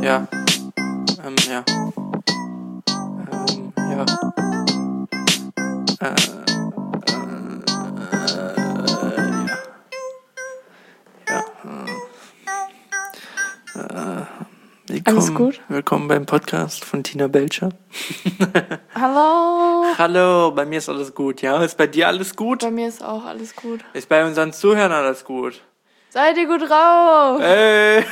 Ja. Ja. Ja. Alles gut? Willkommen beim Podcast von Tina Belcher. Hallo. Hallo, bei mir ist alles gut, ja? Ist bei dir alles gut? Bei mir ist auch alles gut. Ist bei unseren Zuhörern alles gut? Seid ihr gut drauf? Hey!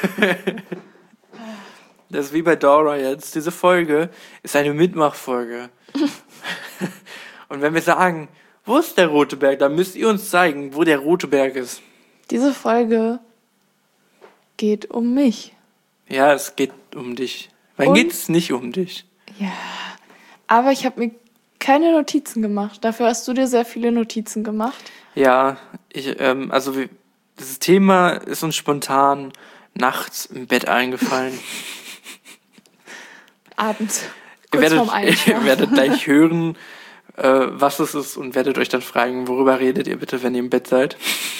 Das ist wie bei Dora jetzt. Diese Folge ist eine Mitmachfolge. Und wenn wir sagen, wo ist der Rote Berg, dann müsst ihr uns zeigen, wo der Rote Berg ist. Diese Folge geht um mich. Ja, es geht um dich. Wann geht's nicht um dich? Ja, aber ich habe mir keine Notizen gemacht. Dafür hast du dir sehr viele Notizen gemacht. Ja, dieses Thema ist uns spontan nachts im Bett eingefallen. Abends, Ihr kurz vorm Einschlafen. werdet gleich hören, was es ist und werdet euch dann fragen, worüber redet ihr bitte, wenn ihr im Bett seid.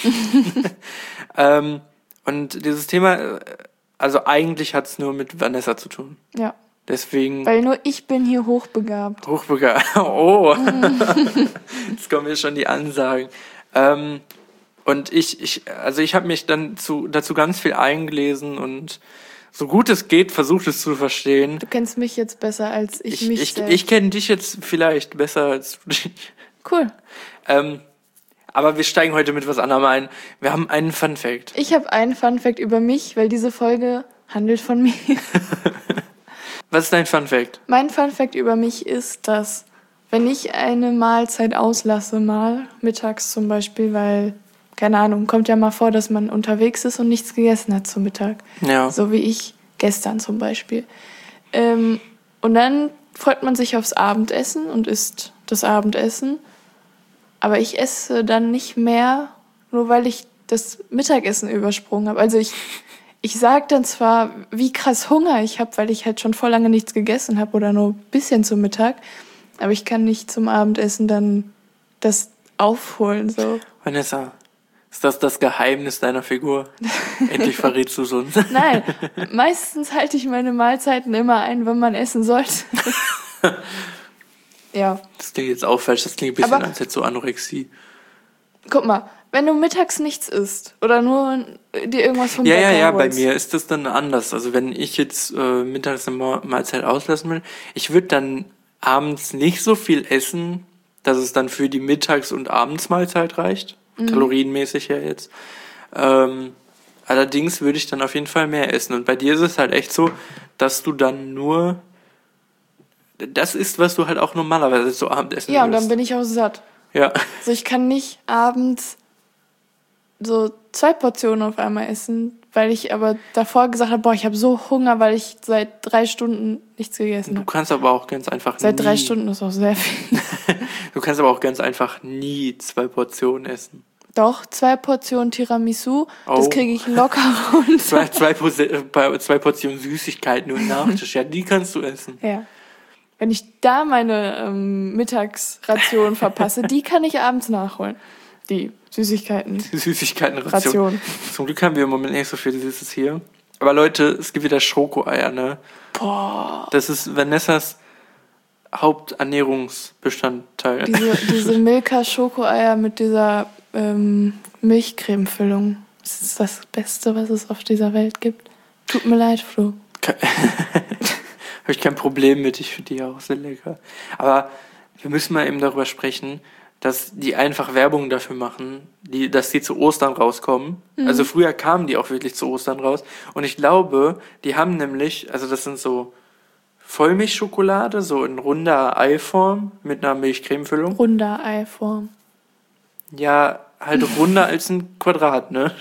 Und dieses Thema, also eigentlich hat es nur mit Vanessa zu tun. Ja, Deswegen... weil nur ich bin hier hochbegabt. Oh, jetzt kommen hier schon die Ansagen. Und ich habe mich dann dazu ganz viel eingelesen und so gut es geht, versucht es zu verstehen. Du kennst mich jetzt besser als ich mich selbst. Ich kenne dich jetzt vielleicht besser als du dich. Cool. Aber wir steigen heute mit was anderem ein. Wir haben einen Funfact. Ich habe einen Funfact über mich, weil diese Folge handelt von mir. Was ist dein Funfact? Mein Funfact über mich ist, dass wenn ich eine Mahlzeit auslasse, mal mittags zum Beispiel, weil, keine Ahnung, kommt ja mal vor, dass man unterwegs ist und nichts gegessen hat zum Mittag. Ja. So wie ich gestern zum Beispiel. Und dann freut man sich aufs Abendessen und isst das Abendessen. Aber ich esse dann nicht mehr, nur weil ich das Mittagessen übersprungen habe. Also ich sage dann zwar, wie krass Hunger ich habe, weil ich halt schon voll lange nichts gegessen habe oder nur ein bisschen zum Mittag, aber ich kann nicht zum Abendessen dann das aufholen. So. Vanessa, ist das Geheimnis deiner Figur? Endlich verrätst du es uns. Nein, meistens halte ich meine Mahlzeiten immer ein, wenn man essen sollte. Ja. Das klingt jetzt auch falsch, das klingt ein bisschen, als hättest du Anorexie. Guck mal, wenn du mittags nichts isst oder nur dir irgendwas vom Bäcker Ja, bei holst. mir ist das dann anders. Also wenn ich jetzt mittags eine Mahlzeit auslassen will, ich würde dann abends nicht so viel essen, dass es dann für die Mittags- und Abendsmahlzeit reicht. Kalorienmäßig ja jetzt. Allerdings würde ich dann auf jeden Fall mehr essen. Und bei dir ist es halt echt so, dass du dann nur das isst, was du halt auch normalerweise zu Abend essen Ja, würdest. und dann bin ich auch satt. Ja. Also ich kann nicht abends so 2 Portionen auf einmal essen, weil ich aber davor gesagt habe, ich habe so Hunger, weil ich seit 3 Stunden nichts gegessen Du habe. kannst aber auch ganz einfach Seit 3 Stunden ist auch sehr viel. Du kannst aber auch ganz einfach nie 2 Portionen essen. Doch, 2 Portionen Tiramisu, das Oh. kriege ich locker runter. Zwei Portionen Süßigkeiten nur im Nachtisch. Ja, die kannst du essen. Ja. Wenn ich da meine Mittagsration verpasse, die kann ich abends nachholen. Die Süßigkeiten. Die Süßigkeitenration. Zum Glück haben wir im Moment nicht so viel Süßes hier. Aber Leute, es gibt wieder Schokoeier, ne? Boah. Das ist Vanessas Haupternährungsbestandteil. Diese Milka-Schokoeier mit dieser Milchcreme-Füllung. Das ist das Beste, was es auf dieser Welt gibt. Tut mir leid, Flo. Habe ich kein Problem mit, ich finde die auch sehr lecker. Aber wir müssen mal eben darüber sprechen, dass die einfach Werbung dafür machen, dass die zu Ostern rauskommen. Also früher kamen die auch wirklich zu Ostern raus. Und ich glaube, die haben nämlich, also das sind so Vollmilchschokolade, so in runder Eiform mit einer Milchcremefüllung. Runder Eiform. Ja, halt runder als ein Quadrat, ne?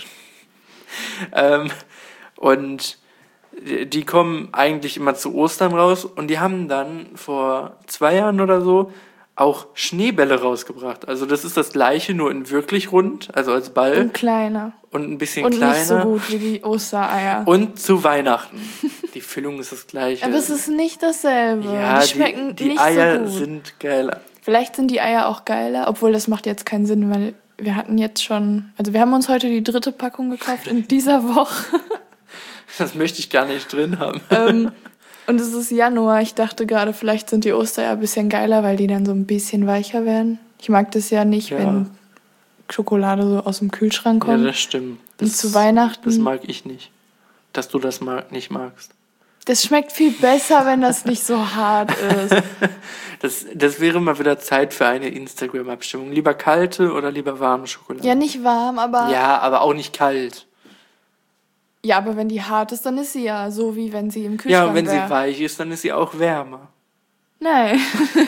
Und die kommen eigentlich immer zu Ostern raus und die haben dann vor 2 Jahren oder so auch Schneebälle rausgebracht. Also das ist das gleiche, nur in wirklich rund, also als Ball. Und kleiner. Und ein bisschen Und kleiner. nicht so gut wie die Ostereier. Und zu Weihnachten. Die Füllung ist das gleiche. Aber es ist nicht dasselbe. Ja, die schmecken die nicht Eier so gut. sind geiler. Vielleicht sind die Eier auch geiler, obwohl das macht jetzt keinen Sinn, weil wir hatten jetzt schon, also wir haben uns heute die 3. Packung gekauft in dieser Woche. Das möchte ich gar nicht drin haben. Und es ist Januar. Ich dachte gerade, vielleicht sind die Ostereier ein bisschen geiler, weil die dann so ein bisschen weicher werden. Ich mag das ja nicht, wenn Schokolade so aus dem Kühlschrank kommt. Ja, das stimmt. Und zu Weihnachten. Das mag ich nicht. Dass du das nicht magst. Das schmeckt viel besser, wenn das nicht so hart ist. Das wäre mal wieder Zeit für eine Instagram-Abstimmung. Lieber kalte oder lieber warme Schokolade? Ja, nicht warm, aber... Ja, aber auch nicht kalt. Ja, aber wenn die hart ist, dann ist sie ja so, wie wenn sie im Kühlschrank wäre. Ja, und wenn sie weich ist, dann ist sie auch wärmer. Nein.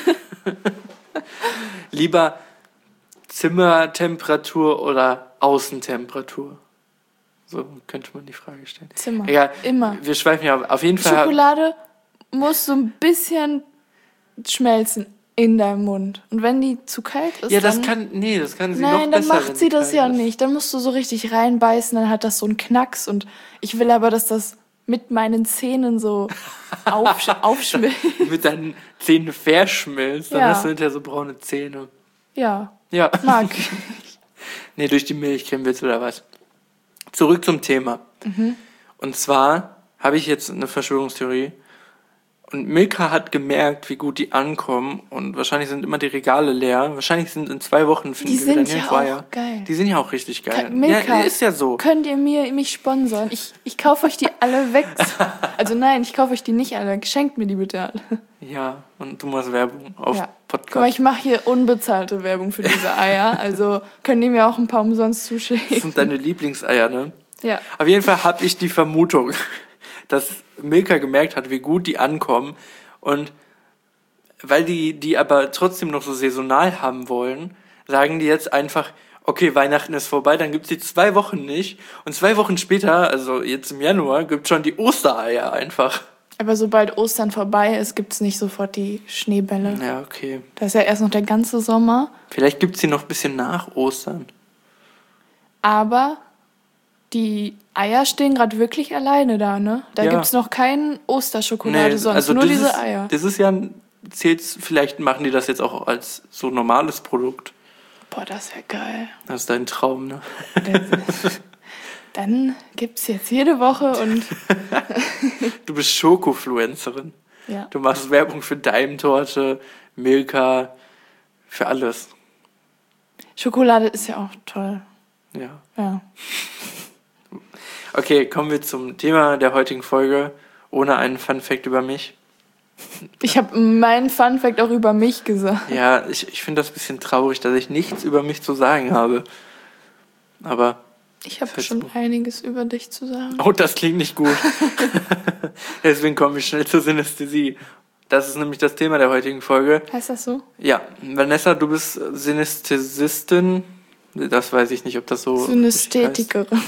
Lieber Zimmertemperatur oder Außentemperatur? So könnte man die Frage stellen. Zimmer. Egal, immer. Wir schweifen ja auf jeden Fall... Schokolade muss so ein bisschen schmelzen in deinem Mund. Und wenn die zu kalt ist, Ja, dann... das kann sie noch besser. Nein, dann macht wenn sie das kalt ja ist. nicht. Dann musst du so richtig reinbeißen, dann hat das so einen Knacks. Und ich will aber, dass das mit meinen Zähnen so aufschmilzt. Mit deinen Zähnen verschmilzt, dann Ja. hast du hinterher so braune Zähne. Ja, Ja. mag. Nee, durch die Milch kennen wir jetzt oder was. Zurück zum Thema. Und zwar habe ich jetzt eine Verschwörungstheorie. Und Milka hat gemerkt, wie gut die ankommen. Und wahrscheinlich sind immer die Regale leer. Wahrscheinlich sind in 2 Wochen Die sind ja auch geil. Die sind ja auch richtig geil. Milka, ja, ist ja so. Könnt ihr mich sponsern? Ich kaufe euch die alle weg. Also nein, ich kaufe euch die nicht alle. Schenkt mir die bitte alle. Ja, und du machst Werbung auf Ja. Podcast. Guck mal, ich mache hier unbezahlte Werbung für diese Eier. Also könnt ihr mir auch ein paar umsonst Das zuschicken. sind deine Lieblingseier, ne? Ja. Auf jeden Fall habe ich die Vermutung, dass Milka gemerkt hat, wie gut die ankommen. Und weil die aber trotzdem noch so saisonal haben wollen, sagen die jetzt einfach, okay, Weihnachten ist vorbei, dann gibt's die 2 Wochen nicht. Und 2 Wochen später, also jetzt im Januar, gibt's schon die Ostereier einfach. Aber sobald Ostern vorbei ist, gibt's nicht sofort die Schneebälle. Ja, okay. Da ist ja erst noch der ganze Sommer. Vielleicht gibt's die noch ein bisschen nach Ostern. Aber die Eier stehen gerade wirklich alleine da, ne? Da Ja. gibt's noch keinen Osterschokolade sonst, nur diese Eier. Dieses Jahr vielleicht machen die das jetzt auch als so normales Produkt. Boah, das wäre geil. Das ist dein Traum, ne? Dann gibt's jetzt jede Woche und Du bist Schokofluencerin. ja. Du machst Werbung für Daimtorte, Milka, für alles. Schokolade ist ja auch toll. Ja. Ja. Okay, kommen wir zum Thema der heutigen Folge. Ohne einen Funfact über mich. Ich habe meinen Funfact auch über mich gesagt. Ja, ich finde das ein bisschen traurig, dass ich nichts über mich zu sagen habe. Aber, Ich habe Das heißt schon so. einiges über dich zu sagen. oh, das klingt nicht gut. Deswegen kommen wir schnell zur Synästhesie. Das ist nämlich das Thema der heutigen Folge. Heißt das so? Ja, Vanessa, du bist Synästhesistin. Das weiß ich nicht, ob das so Synästhetikerin.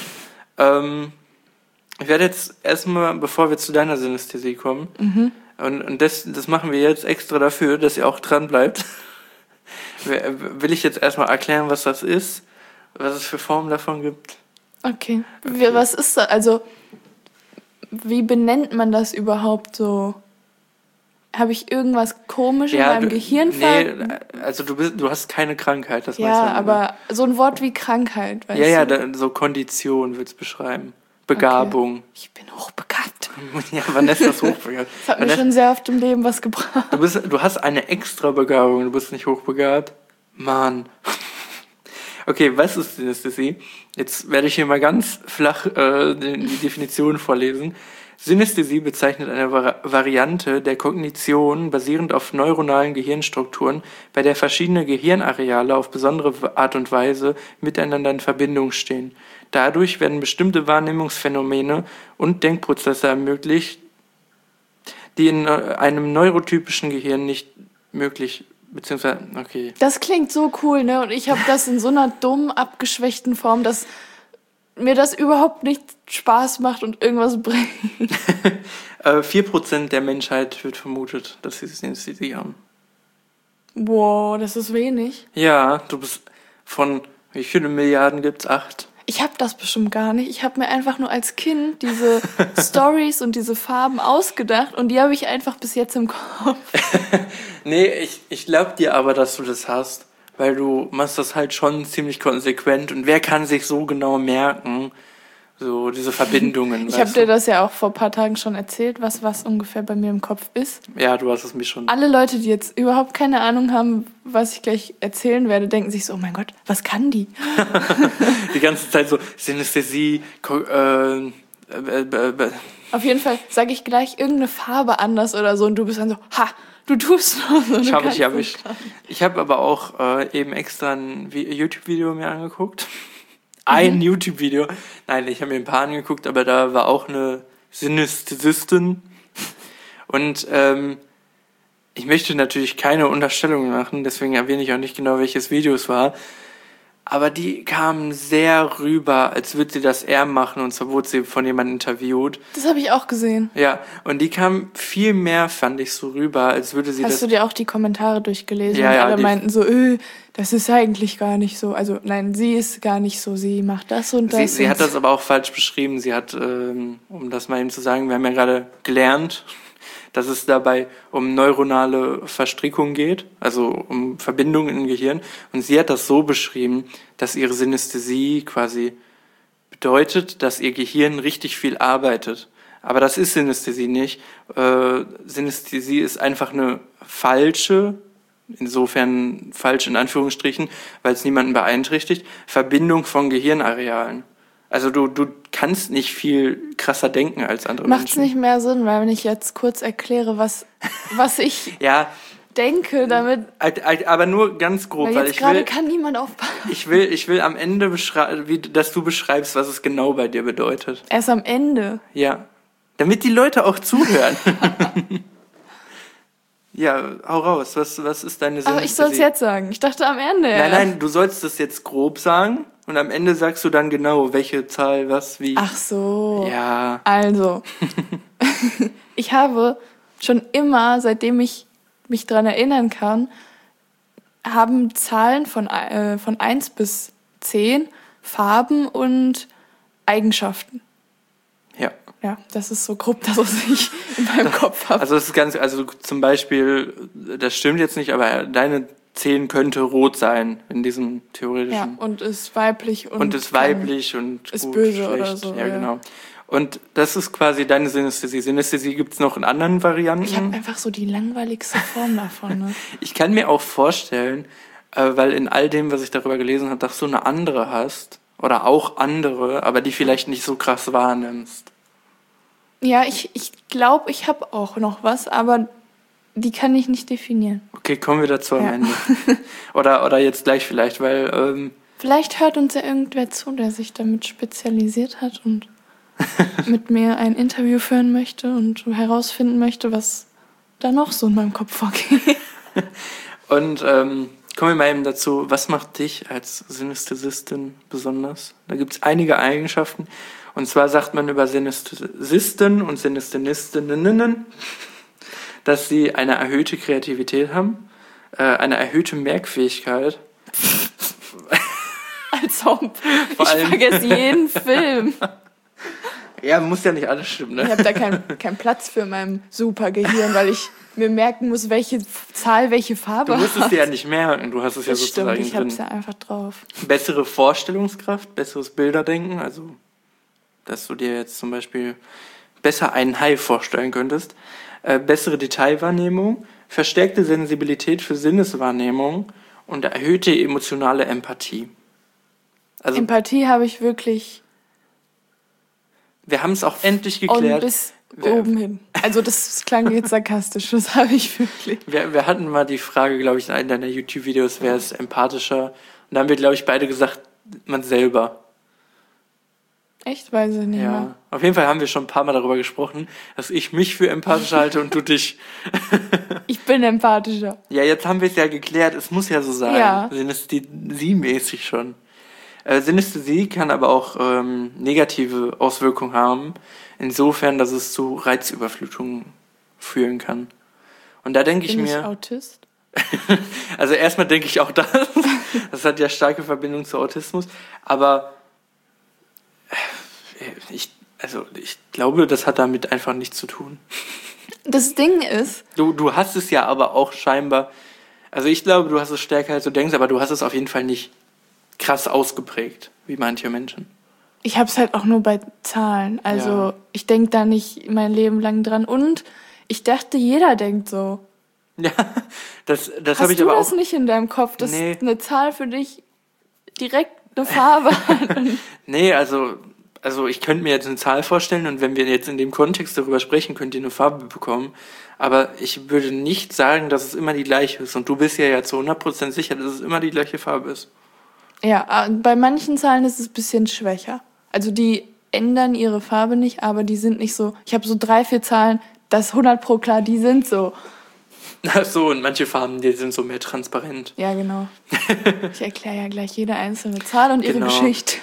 Ich werde jetzt erstmal, bevor wir zu deiner Synästhesie kommen, und das machen wir jetzt extra dafür, dass ihr auch dran bleibt, will ich jetzt erstmal erklären, was das ist, was es für Formen davon gibt. Okay. Was ist das? Also, wie benennt man das überhaupt so? Habe ich irgendwas komisch in meinem Gehirn Nee, also du hast keine Krankheit, das meinst Ja, du, ne? aber so ein Wort wie Krankheit, weißt Ja, du? so Kondition wird's beschreiben. Begabung. Ich bin hochbegabt. Ja, Vanessa ist hochbegabt. Das hat mir schon sehr oft im Leben was gebracht. Du hast eine extra Begabung, du bist nicht hochbegabt. Mann. Okay, was ist Synästhesie? Jetzt werde ich hier mal ganz flach die Definition vorlesen. Synästhesie bezeichnet eine Variante der Kognition basierend auf neuronalen Gehirnstrukturen, bei der verschiedene Gehirnareale auf besondere Art und Weise miteinander in Verbindung stehen. Dadurch werden bestimmte Wahrnehmungsphänomene und Denkprozesse ermöglicht, die in einem neurotypischen Gehirn nicht möglich, beziehungsweise, okay. Das klingt so cool, ne? Und ich habe das in so einer dummen, abgeschwächten Form, dass mir das überhaupt nicht Spaß macht und irgendwas bringt. 4% der Menschheit wird vermutet, dass sie Synästhesie haben. Wow, das ist wenig. Ja, du bist von, wie viele Milliarden gibt's? 8? Ich habe das bestimmt gar nicht. Ich habe mir einfach nur als Kind diese Stories und diese Farben ausgedacht und die habe ich einfach bis jetzt im Kopf. Nee, ich glaube dir aber, dass du das hast, weil du machst das halt schon ziemlich konsequent und wer kann sich so genau merken, So diese Verbindungen. Ich habe dir das ja auch vor ein paar Tagen schon erzählt, was ungefähr bei mir im Kopf ist. Ja, du hast es mir schon. Alle Leute, die jetzt überhaupt keine Ahnung haben, was ich gleich erzählen werde, denken sich so, oh mein Gott, was kann die? Die ganze Zeit so Synästhesie, Auf jeden Fall sage ich gleich irgendeine Farbe anders oder so und du bist dann so, ha, du tust nur so. Ich habe dich erwischt. Ich habe aber auch eben extra ein YouTube-Video mir angeguckt. Ein YouTube-Video. Nein, ich habe mir ein paar angeguckt, aber da war auch eine Synästhesistin. Und ich möchte natürlich keine Unterstellungen machen, deswegen erwähne ich auch nicht genau, welches Video es war. Aber die kam sehr rüber, als würde sie das eher machen, und zwar wurde sie von jemandem interviewt. Das habe ich auch gesehen. Ja, und die kam viel mehr, fand ich, so rüber, als würde sie Hast du dir auch die Kommentare durchgelesen? Ja, und ja, alle meinten so, das ist eigentlich gar nicht so. Also nein, sie ist gar nicht so, sie macht das und das. Sie hat das aber auch falsch beschrieben. Sie hat, um das mal eben zu sagen, wir haben ja gerade gelernt, dass es dabei um neuronale Verstrickung geht, also um Verbindungen im Gehirn. Und sie hat das so beschrieben, dass ihre Synästhesie quasi bedeutet, dass ihr Gehirn richtig viel arbeitet. Aber das ist Synästhesie nicht. Synästhesie ist einfach eine falsche, insofern falsch in Anführungsstrichen, weil es niemanden beeinträchtigt, Verbindung von Gehirnarealen. Also du kannst nicht viel krasser denken als andere Menschen. Macht's nicht mehr Sinn, weil wenn ich jetzt kurz erkläre, was ich ja, denke, damit... aber nur ganz grob, Weil weil jetzt ich gerade will, kann niemand aufpassen. ich will am Ende dass du beschreibst, was es genau bei dir bedeutet. Erst am Ende. Ja, damit die Leute auch zuhören. Ja, hau raus. Was ist deine Synästhesie? Aber ich soll's jetzt sagen. Ich dachte am Ende. Nein, du sollst das jetzt grob sagen und am Ende sagst du dann genau, welche Zahl, was, wie. Ach so. Ja. Also, ich habe schon immer, seitdem ich mich dran erinnern kann, haben Zahlen von 1 bis 10 Farben und Eigenschaften. Ja. Ja, das ist so grob das, was ich in meinem Kopf habe. Also es ist also zum Beispiel, das stimmt jetzt nicht, aber deine 10 könnte rot sein in diesem theoretischen. Ja, und ist weiblich und ist weiblich und ist gut, böse schlecht. oder so. Ja, genau. Und das ist quasi deine Synästhesie. Synästhesie gibt es noch in anderen Varianten. Ich habe einfach so die langweiligste Form davon. Ne? Ich kann mir auch vorstellen, weil in all dem, was ich darüber gelesen habe, dass du eine andere hast oder auch andere, aber die vielleicht nicht so krass wahrnimmst. Ja, ich glaube, ich habe auch noch was, aber die kann ich nicht definieren. Okay, kommen wir dazu am Ende. Oder jetzt gleich vielleicht, weil... Vielleicht hört uns ja irgendwer zu, der sich damit spezialisiert hat und mit mir ein Interview führen möchte und herausfinden möchte, was da noch so in meinem Kopf vorgeht. Und kommen wir mal eben dazu, was macht dich als Synästhesistin besonders? Da gibt es einige Eigenschaften. Und zwar sagt man über Synästhesisten und Synästhenistinnen, dass sie eine erhöhte Kreativität haben, eine erhöhte Merkfähigkeit. Als ob. Ich vergesse jeden Film. Ja, muss ja nicht alles stimmen, ne? Ich habe da keinen Platz für in meinem Supergehirn, weil ich mir merken muss, welche Zahl welche Farbe hat. Du musst es dir ja nicht merken, du hast es ja sozusagen drin. Ich habe es drin. ja einfach drauf. Bessere Vorstellungskraft, besseres Bilderdenken, also dass du dir jetzt zum Beispiel besser einen Hai vorstellen könntest, bessere Detailwahrnehmung, verstärkte Sensibilität für Sinneswahrnehmung und erhöhte emotionale Empathie. Also, Empathie habe ich wirklich... Wir haben es auch endlich geklärt. Und bis oben hin. Also das klang jetzt sarkastisch, das habe ich wirklich. Wir hatten mal die Frage, glaube ich, in einem deiner YouTube-Videos, wer ist empathischer? Und da haben wir, glaube ich, beide gesagt, man selber. Echt? Weiß ich nicht mehr. Ja, auf jeden Fall haben wir schon ein paar Mal darüber gesprochen, dass ich mich für empathisch halte und du dich. Ich bin empathischer. Ja, jetzt haben wir es ja geklärt, es muss ja so sein. Ja. Synästhesie-mäßig schon. Synästhesie kann aber auch negative Auswirkungen haben, insofern, dass es zu Reizüberflutungen führen kann. Und da denke ich Bin mir... ich Autist? Also erstmal denke ich auch das. Das hat ja starke Verbindung zu Autismus. Aber ich glaube, das hat damit einfach nichts zu tun. Das Ding ist... Du hast es ja aber auch scheinbar... Also ich glaube, du hast es stärker, als du denkst, aber du hast es auf jeden Fall nicht krass ausgeprägt, wie manche Menschen. Ich habe es halt auch nur bei Zahlen. Also Ja. ich denke da nicht mein Leben lang dran. Und ich dachte, jeder denkt so. Ja, das Hast habe ich du aber das auch. nicht in deinem Kopf, dass Nee. eine Zahl für dich direkt eine Farbe hat? Nee, also ich könnte mir jetzt eine Zahl vorstellen und wenn wir jetzt in dem Kontext darüber sprechen, könnt ihr eine Farbe bekommen. Aber ich würde nicht sagen, dass es immer die gleiche ist. Und du bist ja zu 100% sicher, dass es immer die gleiche Farbe ist. Ja, bei manchen Zahlen ist es ein bisschen schwächer. Also die ändern ihre Farbe nicht, aber die sind nicht so. Ich habe so 3, 4 Zahlen, das ist 100% klar, die sind so. Ach so, und manche Farben, die sind so mehr transparent. Ja, genau. Ich erkläre ja gleich jede einzelne Zahl und ihre Genau. Geschichte.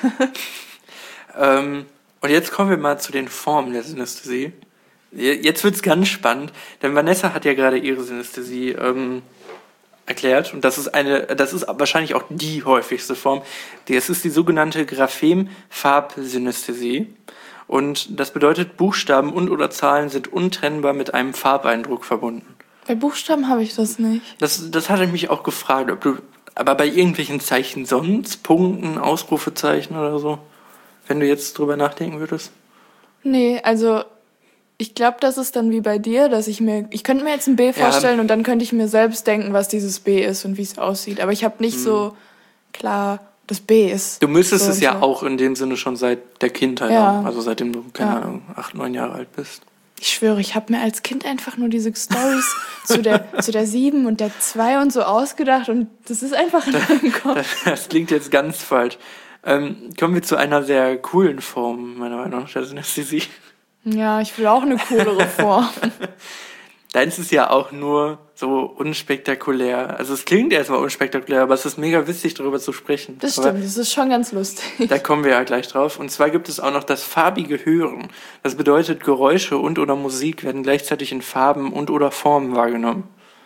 Und jetzt kommen wir mal zu den Formen der Synästhesie. Jetzt wird's ganz spannend, denn Vanessa hat ja gerade ihre Synästhesie erklärt und das ist wahrscheinlich auch die häufigste Form. Das ist die sogenannte Graphem-Farbsynästhesie und das bedeutet, Buchstaben und/oder Zahlen sind untrennbar mit einem Farbeindruck verbunden. Bei Buchstaben habe ich das nicht. Das hatte ich mich auch gefragt, aber bei irgendwelchen Zeichen sonst, Punkten, Ausrufezeichen oder so, wenn du jetzt drüber nachdenken würdest? Nee, also ich glaube, das ist dann wie bei dir, dass ich könnte mir jetzt ein B vorstellen und dann könnte ich mir selbst denken, was dieses B ist und wie es aussieht. Aber ich habe nicht so klar, das B ist. Du müsstest so es und ja so. auch in dem Sinne schon seit der Kindheit Ja. haben, also seitdem du, keine Ahnung, 8, 9 Jahre alt bist. Ich schwöre, ich habe mir als Kind einfach nur diese Storys zu der 7 und der 2 und so ausgedacht und das ist einfach in meinem Kopf. Das klingt jetzt ganz falsch. Kommen wir zu einer sehr coolen Form, meiner Meinung nach, der Synästhesie. Ja, ich will auch eine coolere Form. Deins ist ja auch nur so unspektakulär. Also es klingt erstmal unspektakulär, aber es ist mega witzig, darüber zu sprechen. Das Aber stimmt, das ist schon ganz lustig. da kommen wir ja gleich drauf. Und zwar gibt es auch noch das farbige Hören. Das bedeutet, Geräusche und/oder Musik werden gleichzeitig in Farben und/oder Formen wahrgenommen.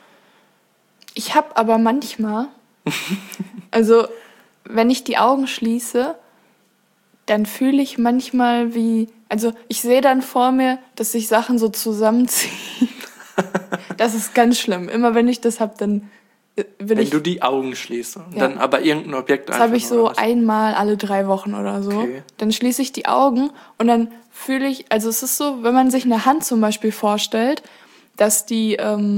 Ich habe aber manchmal, also wenn ich die Augen schließe, dann fühle ich manchmal also ich sehe dann vor mir, dass sich Sachen so zusammenziehen. Das ist ganz schlimm. Immer wenn ich das habe, dann Wenn du die Augen schließt und Ja. dann aber irgendein Objekt Das habe ich so oder was? einmal alle 3 Wochen oder so. Okay. Dann schließe ich die Augen und dann fühle ich, also es ist so, wenn man sich eine Hand zum Beispiel vorstellt, dass die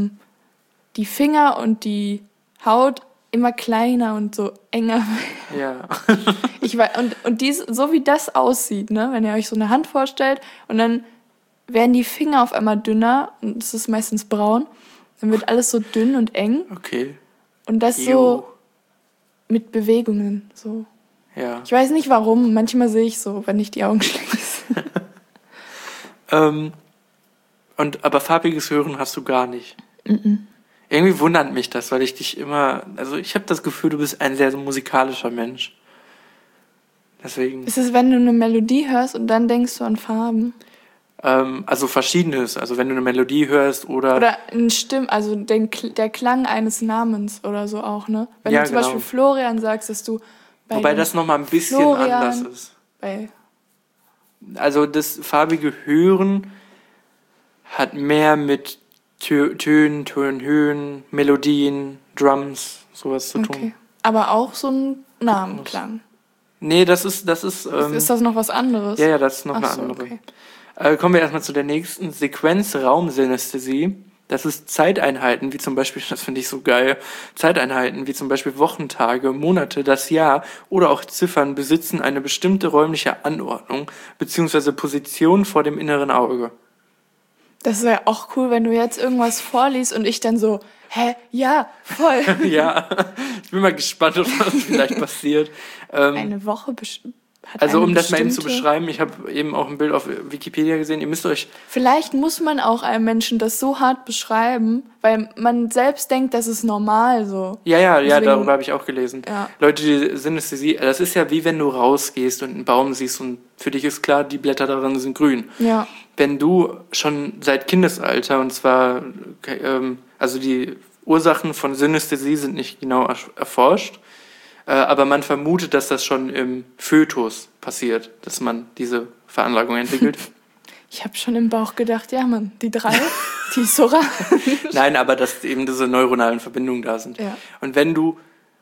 Finger und die Haut immer kleiner und so enger werden. Ja. Ich weiß, und so wie das aussieht, ne, wenn ihr euch so eine Hand vorstellt und dann werden die Finger auf einmal dünner und es ist meistens braun, dann wird alles so dünn und eng Okay. und das Jo. so mit Bewegungen, so. Ja. Ich weiß nicht warum, manchmal sehe ich so, wenn ich die Augen schließe. Aber farbiges Hören hast du gar nicht. Irgendwie wundert mich das, weil ich dich immer, also ich habe das Gefühl, du bist ein sehr musikalischer Mensch. Deswegen, Ist es, wenn du eine Melodie hörst und dann denkst du an Farben? also Verschiedenes. Also wenn du eine Melodie hörst Oder in also der Klang eines Namens oder so auch, ne? Wenn Ja, du zum genau. Beispiel Florian sagst, dass du wobei dem das nochmal ein bisschen Florian- anders ist. bei Also das farbige Hören hat mehr mit Tönen, Tonhöhen, Melodien, Drums, sowas zu tun. Okay. Aber auch so ein Namenklang. Nee, das ist Ist das noch was anderes? ja, das ist noch Ach eine so, andere. okay. Kommen wir erstmal zu der nächsten Sequenz Raumsynästhesie. Das ist Zeiteinheiten, wie zum Beispiel, das finde ich so geil, Zeiteinheiten wie zum Beispiel Wochentage, Monate, das Jahr oder auch Ziffern besitzen eine bestimmte räumliche Anordnung bzw. Position vor dem inneren Auge. Das wäre auch cool, wenn du jetzt irgendwas vorliest und ich dann so, hä, ja, voll. Ja, ich bin mal gespannt, was vielleicht passiert. Eine Woche hat Also eine um das mal eben zu bestimmte- beschreiben, ich habe eben auch ein Bild auf Wikipedia gesehen, ihr müsst euch Vielleicht muss man auch einem Menschen das so hart beschreiben, weil man selbst denkt, das ist normal so. Ja, Deswegen- darüber habe ich auch gelesen. Ja. Leute, die Synästhesie, das ist ja wie wenn du rausgehst und einen Baum siehst und für dich ist klar, die Blätter darin sind grün. Ja. Wenn du schon seit Kindesalter, und zwar, also die Ursachen von Synästhesie sind nicht genau erforscht, aber man vermutet, dass das schon im Fötus passiert, dass man diese Veranlagung entwickelt. Ich habe schon im Bauch gedacht, ja Mann, die 3, die ist so rar. Nein, aber dass eben diese neuronalen Verbindungen da sind. Ja. Und wenn du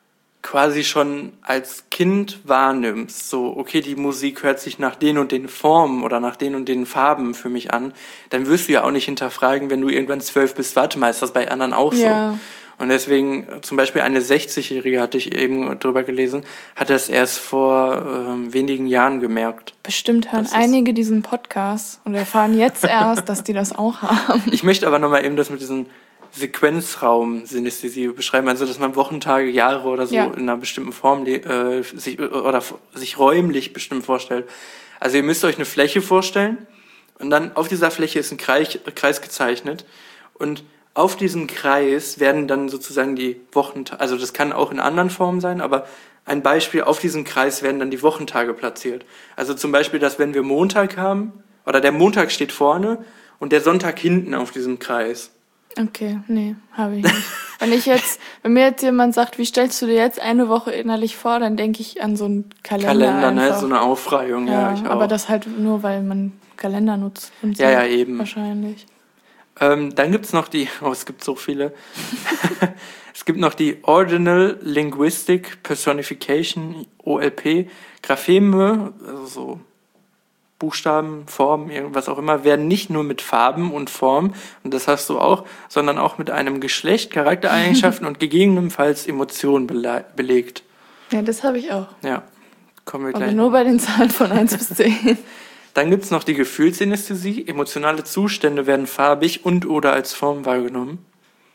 quasi schon als Kind wahrnimmst, so, okay, die Musik hört sich nach den und den Formen oder nach den und den Farben für mich an, dann wirst du ja auch nicht hinterfragen, wenn du irgendwann 12 bist, warte mal, ist das bei anderen auch so? Ja. Und deswegen, zum Beispiel eine 60-Jährige, hatte ich eben drüber gelesen, hat das erst vor wenigen Jahren gemerkt. Bestimmt hören einige diesen Podcast und erfahren jetzt erst, dass die das auch haben. Ich möchte aber nochmal eben das mit diesem Sequenzraum-Synästhesie beschreiben, also dass man Wochentage, Jahre oder so in einer bestimmten Form sich räumlich bestimmt vorstellt. Also ihr müsst euch eine Fläche vorstellen und dann auf dieser Fläche ist ein Kreis gezeichnet und auf diesem Kreis werden dann sozusagen die Wochentage, also das kann auch in anderen Formen sein, aber ein Beispiel, auf diesem Kreis werden dann die Wochentage platziert. Also zum Beispiel, dass wenn wir Montag haben, oder der Montag steht vorne und der Sonntag hinten auf diesem Kreis. Okay, nee, habe ich nicht. Wenn mir jetzt jemand sagt, wie stellst du dir jetzt eine Woche innerlich vor, dann denke ich an so einen Kalender Ne? So eine Aufreihung, ja, ich auch. Aber das halt nur, weil man Kalender nutzt. Und so ja, eben. Wahrscheinlich. Dann gibt's noch es gibt so viele. Es gibt noch die Ordinal Linguistic Personification, OLP. Grapheme, also so Buchstaben, Formen, irgendwas auch immer, werden nicht nur mit Farben und Form, und das hast du auch, sondern auch mit einem Geschlecht, Charaktereigenschaften und gegebenenfalls Emotionen belegt. Ja, das habe ich auch. Ja, kommen wir gleich. Aber nur bei den Zahlen von 1 bis 10. Dann gibt's noch die Gefühlssynästhesie. Emotionale Zustände werden farbig und oder als Form wahrgenommen.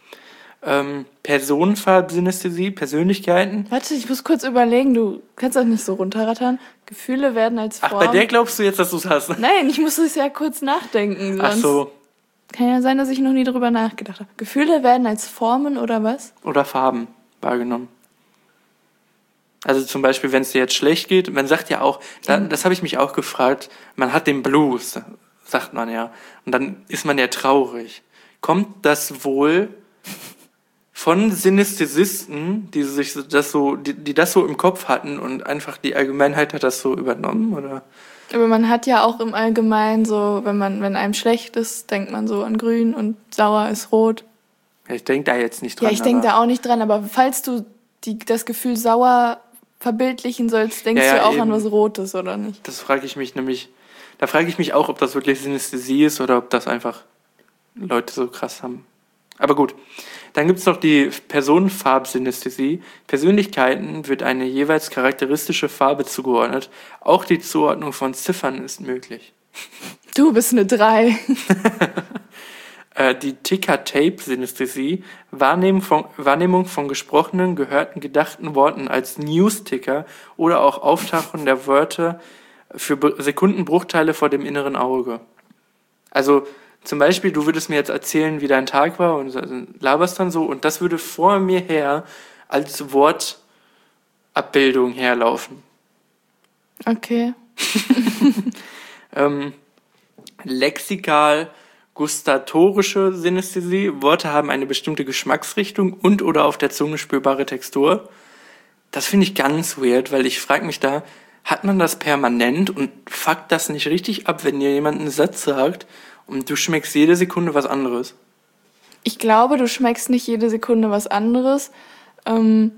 Personenfarbsynästhesie, Persönlichkeiten. Warte, ich muss kurz überlegen, du kannst das nicht so runterrattern. Gefühle werden als Form... Ach, bei der glaubst du jetzt, dass du es hast? Nein, ich muss es ja kurz nachdenken. Sonst Ach so. Kann ja sein, dass ich noch nie drüber nachgedacht habe. Gefühle werden als Formen oder was? Oder Farben wahrgenommen. Also zum Beispiel, wenn es dir jetzt schlecht geht, man sagt ja auch, das habe ich mich auch gefragt, man hat den Blues, sagt man ja, und dann ist man ja traurig. Kommt das wohl von Synästhesisten, die das so im Kopf hatten und einfach die Allgemeinheit hat das so übernommen, oder? Aber man hat ja auch im Allgemeinen so, wenn einem schlecht ist, denkt man so an grün und sauer ist rot. Ja, ich denke da jetzt nicht dran. Ja, ich denke da auch nicht dran, aber falls du das Gefühl sauer verbildlichen sollst, denkst du auch eben an was Rotes, oder nicht? Das frage ich mich nämlich, da frage ich mich auch, ob das wirklich Synästhesie ist oder ob das einfach Leute so krass haben. Aber gut, dann gibt es noch die Personenfarbsynästhesie. Persönlichkeiten wird eine jeweils charakteristische Farbe zugeordnet. Auch die Zuordnung von Ziffern ist möglich. Du bist eine 3. Die Ticker-Tape-Synästhesie, Wahrnehmung von gesprochenen, gehörten, gedachten Worten als News-Ticker oder auch Auftauchen der Wörter für Sekundenbruchteile vor dem inneren Auge. Also zum Beispiel, du würdest mir jetzt erzählen, wie dein Tag war und laberst dann so und das würde vor mir her als Wortabbildung herlaufen. Okay. Lexikal gustatorische Synästhesie. Worte haben eine bestimmte Geschmacksrichtung und oder auf der Zunge spürbare Textur. Das finde ich ganz weird, weil ich frage mich da, hat man das permanent und fuckt das nicht richtig ab, wenn dir jemand einen Satz sagt und du schmeckst jede Sekunde was anderes? Ich glaube, du schmeckst nicht jede Sekunde was anderes. Also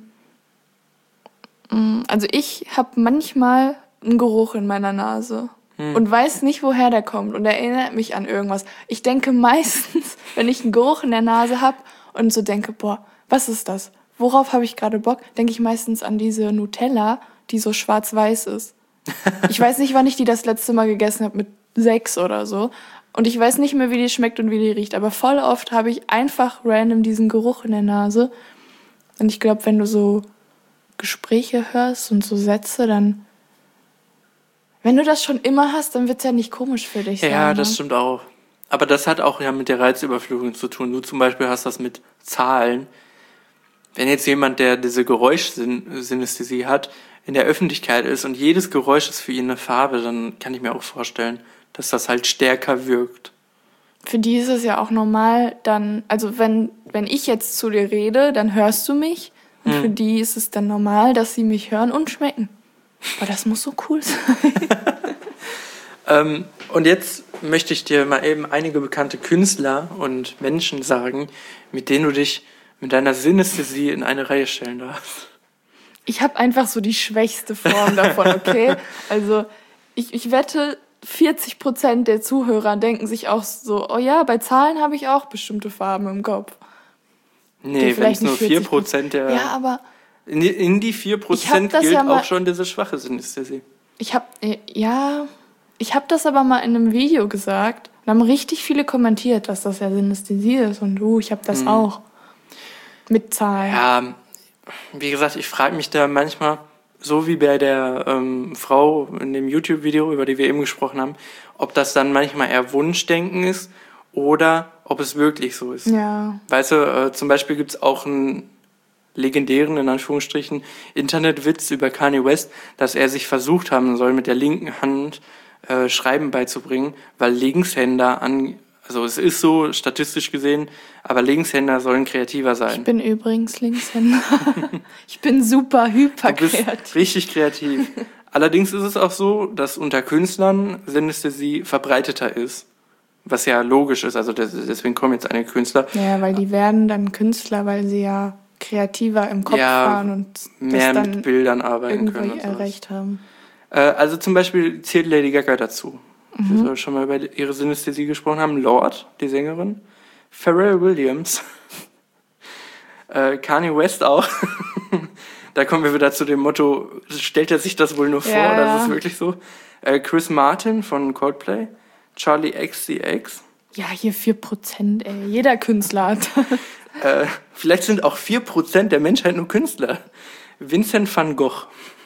ich habe manchmal einen Geruch in meiner Nase. Und weiß nicht, woher der kommt und erinnert mich an irgendwas. Ich denke meistens, wenn ich einen Geruch in der Nase habe und so denke, boah, was ist das? Worauf habe ich gerade Bock? Denke ich meistens an diese Nutella, die so schwarz-weiß ist. Ich weiß nicht, wann ich die das letzte Mal gegessen habe, mit 6 oder so. Und ich weiß nicht mehr, wie die schmeckt und wie die riecht. Aber voll oft habe ich einfach random diesen Geruch in der Nase. Und ich glaube, wenn du so Gespräche hörst und so Sätze, dann... Wenn du das schon immer hast, dann wird es ja nicht komisch für dich sein. Ja, das stimmt auch. Aber das hat auch ja mit der Reizüberflutung zu tun. Du zum Beispiel hast das mit Zahlen. Wenn jetzt jemand, der diese Geräuschsynästhesie hat, in der Öffentlichkeit ist und jedes Geräusch ist für ihn eine Farbe, dann kann ich mir auch vorstellen, dass das halt stärker wirkt. Für die ist es ja auch normal, dann, also wenn ich jetzt zu dir rede, dann hörst du mich. Und für die ist es dann normal, dass sie mich hören und schmecken. Aber das muss so cool sein. Und jetzt möchte ich dir mal eben einige bekannte Künstler und Menschen sagen, mit denen du dich mit deiner Synästhesie in eine Reihe stellen darfst. Ich habe einfach so die schwächste Form davon, okay? Also ich wette, 40% der Zuhörer denken sich auch so, oh ja, bei Zahlen habe ich auch bestimmte Farben im Kopf. Nee, wenn es nur 4% der... Ja, aber... In die 4% gilt ja auch schon diese schwache Synästhesie. Ich habe das aber mal in einem Video gesagt. Da haben richtig viele kommentiert, dass das ja Synästhesie ist. Und ich habe das auch. Mit Zahlen. Ja, wie gesagt, ich frage mich da manchmal, so wie bei der Frau in dem YouTube-Video, über die wir eben gesprochen haben, ob das dann manchmal eher Wunschdenken ist oder ob es wirklich so ist. Ja. Weißt du, zum Beispiel gibt es auch einen legendären, in Anführungsstrichen, Internetwitz über Kanye West, dass er sich versucht haben soll, mit der linken Hand Schreiben beizubringen, weil Linkshänder also es ist so statistisch gesehen, aber Linkshänder sollen kreativer sein. Ich bin übrigens Linkshänder. Ich bin super hyperkreativ. Du bist richtig kreativ. Allerdings ist es auch so, dass unter Künstlern Synästhesie verbreiteter ist. Was ja logisch ist, also deswegen kommen jetzt einige Künstler. Ja, weil die werden dann Künstler, weil sie ja kreativer im Kopf waren und mehr das dann mit Bildern arbeiten können. irgendwie erreicht haben. Also zum Beispiel zählt Lady Gaga dazu. Wir schon mal über ihre Synästhesie gesprochen haben. Lorde, die Sängerin. Pharrell Williams. Kanye West auch. Da kommen wir wieder zu dem Motto, stellt er sich das wohl nur vor? Ja. Das ist wirklich so. Chris Martin von Coldplay. Charlie XCX. Ja, hier 4%, ey. Jeder Künstler hat. Vielleicht sind auch 4% der Menschheit nur Künstler. Vincent van Gogh.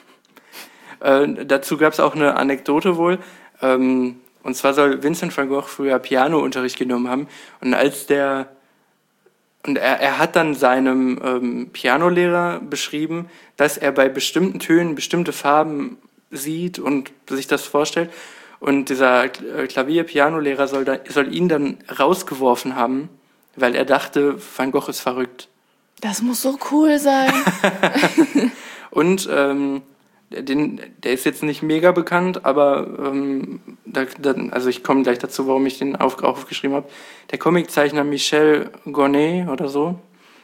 Dazu gab es auch eine Anekdote wohl. Und zwar soll Vincent van Gogh früher Pianounterricht genommen haben. Und er hat dann seinem Pianolehrer beschrieben, dass er bei bestimmten Tönen bestimmte Farben sieht und sich das vorstellt. Und dieser Klavier-Pianolehrer soll ihn dann rausgeworfen haben, weil er dachte, Van Gogh ist verrückt. Das muss so cool sein. Und der ist jetzt nicht mega bekannt, aber also ich komme gleich dazu, warum ich den aufgeschrieben habe. Der Comiczeichner Michel Gournay oder so,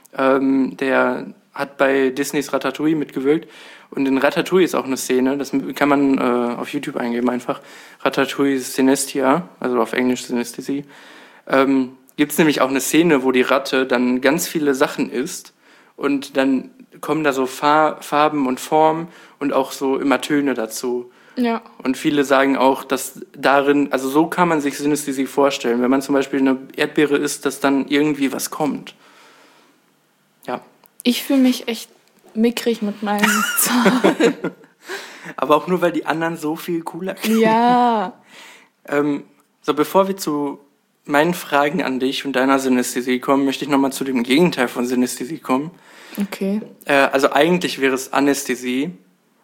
der hat bei Disneys Ratatouille mitgewirkt. Und in Ratatouille ist auch eine Szene, das kann man auf YouTube eingeben einfach, Ratatouille Synesthesia, also auf Englisch Synästhesie. Gibt es nämlich auch eine Szene, wo die Ratte dann ganz viele Sachen isst und dann kommen da so Farben und Formen und auch so immer Töne dazu. Ja. Und viele sagen auch, dass darin, also so kann man sich Synästhesie vorstellen. Wenn man zum Beispiel eine Erdbeere isst, dass dann irgendwie was kommt. Ja. Ich fühle mich echt mickrig mit meinen Zahlen. Aber auch nur, weil die anderen so viel cooler klingen. Ja. So, bevor wir zu meinen Fragen an dich und deiner Synästhesie kommen, möchte ich nochmal zu dem Gegenteil von Synästhesie kommen. Okay. Also eigentlich wäre es Anästhesie.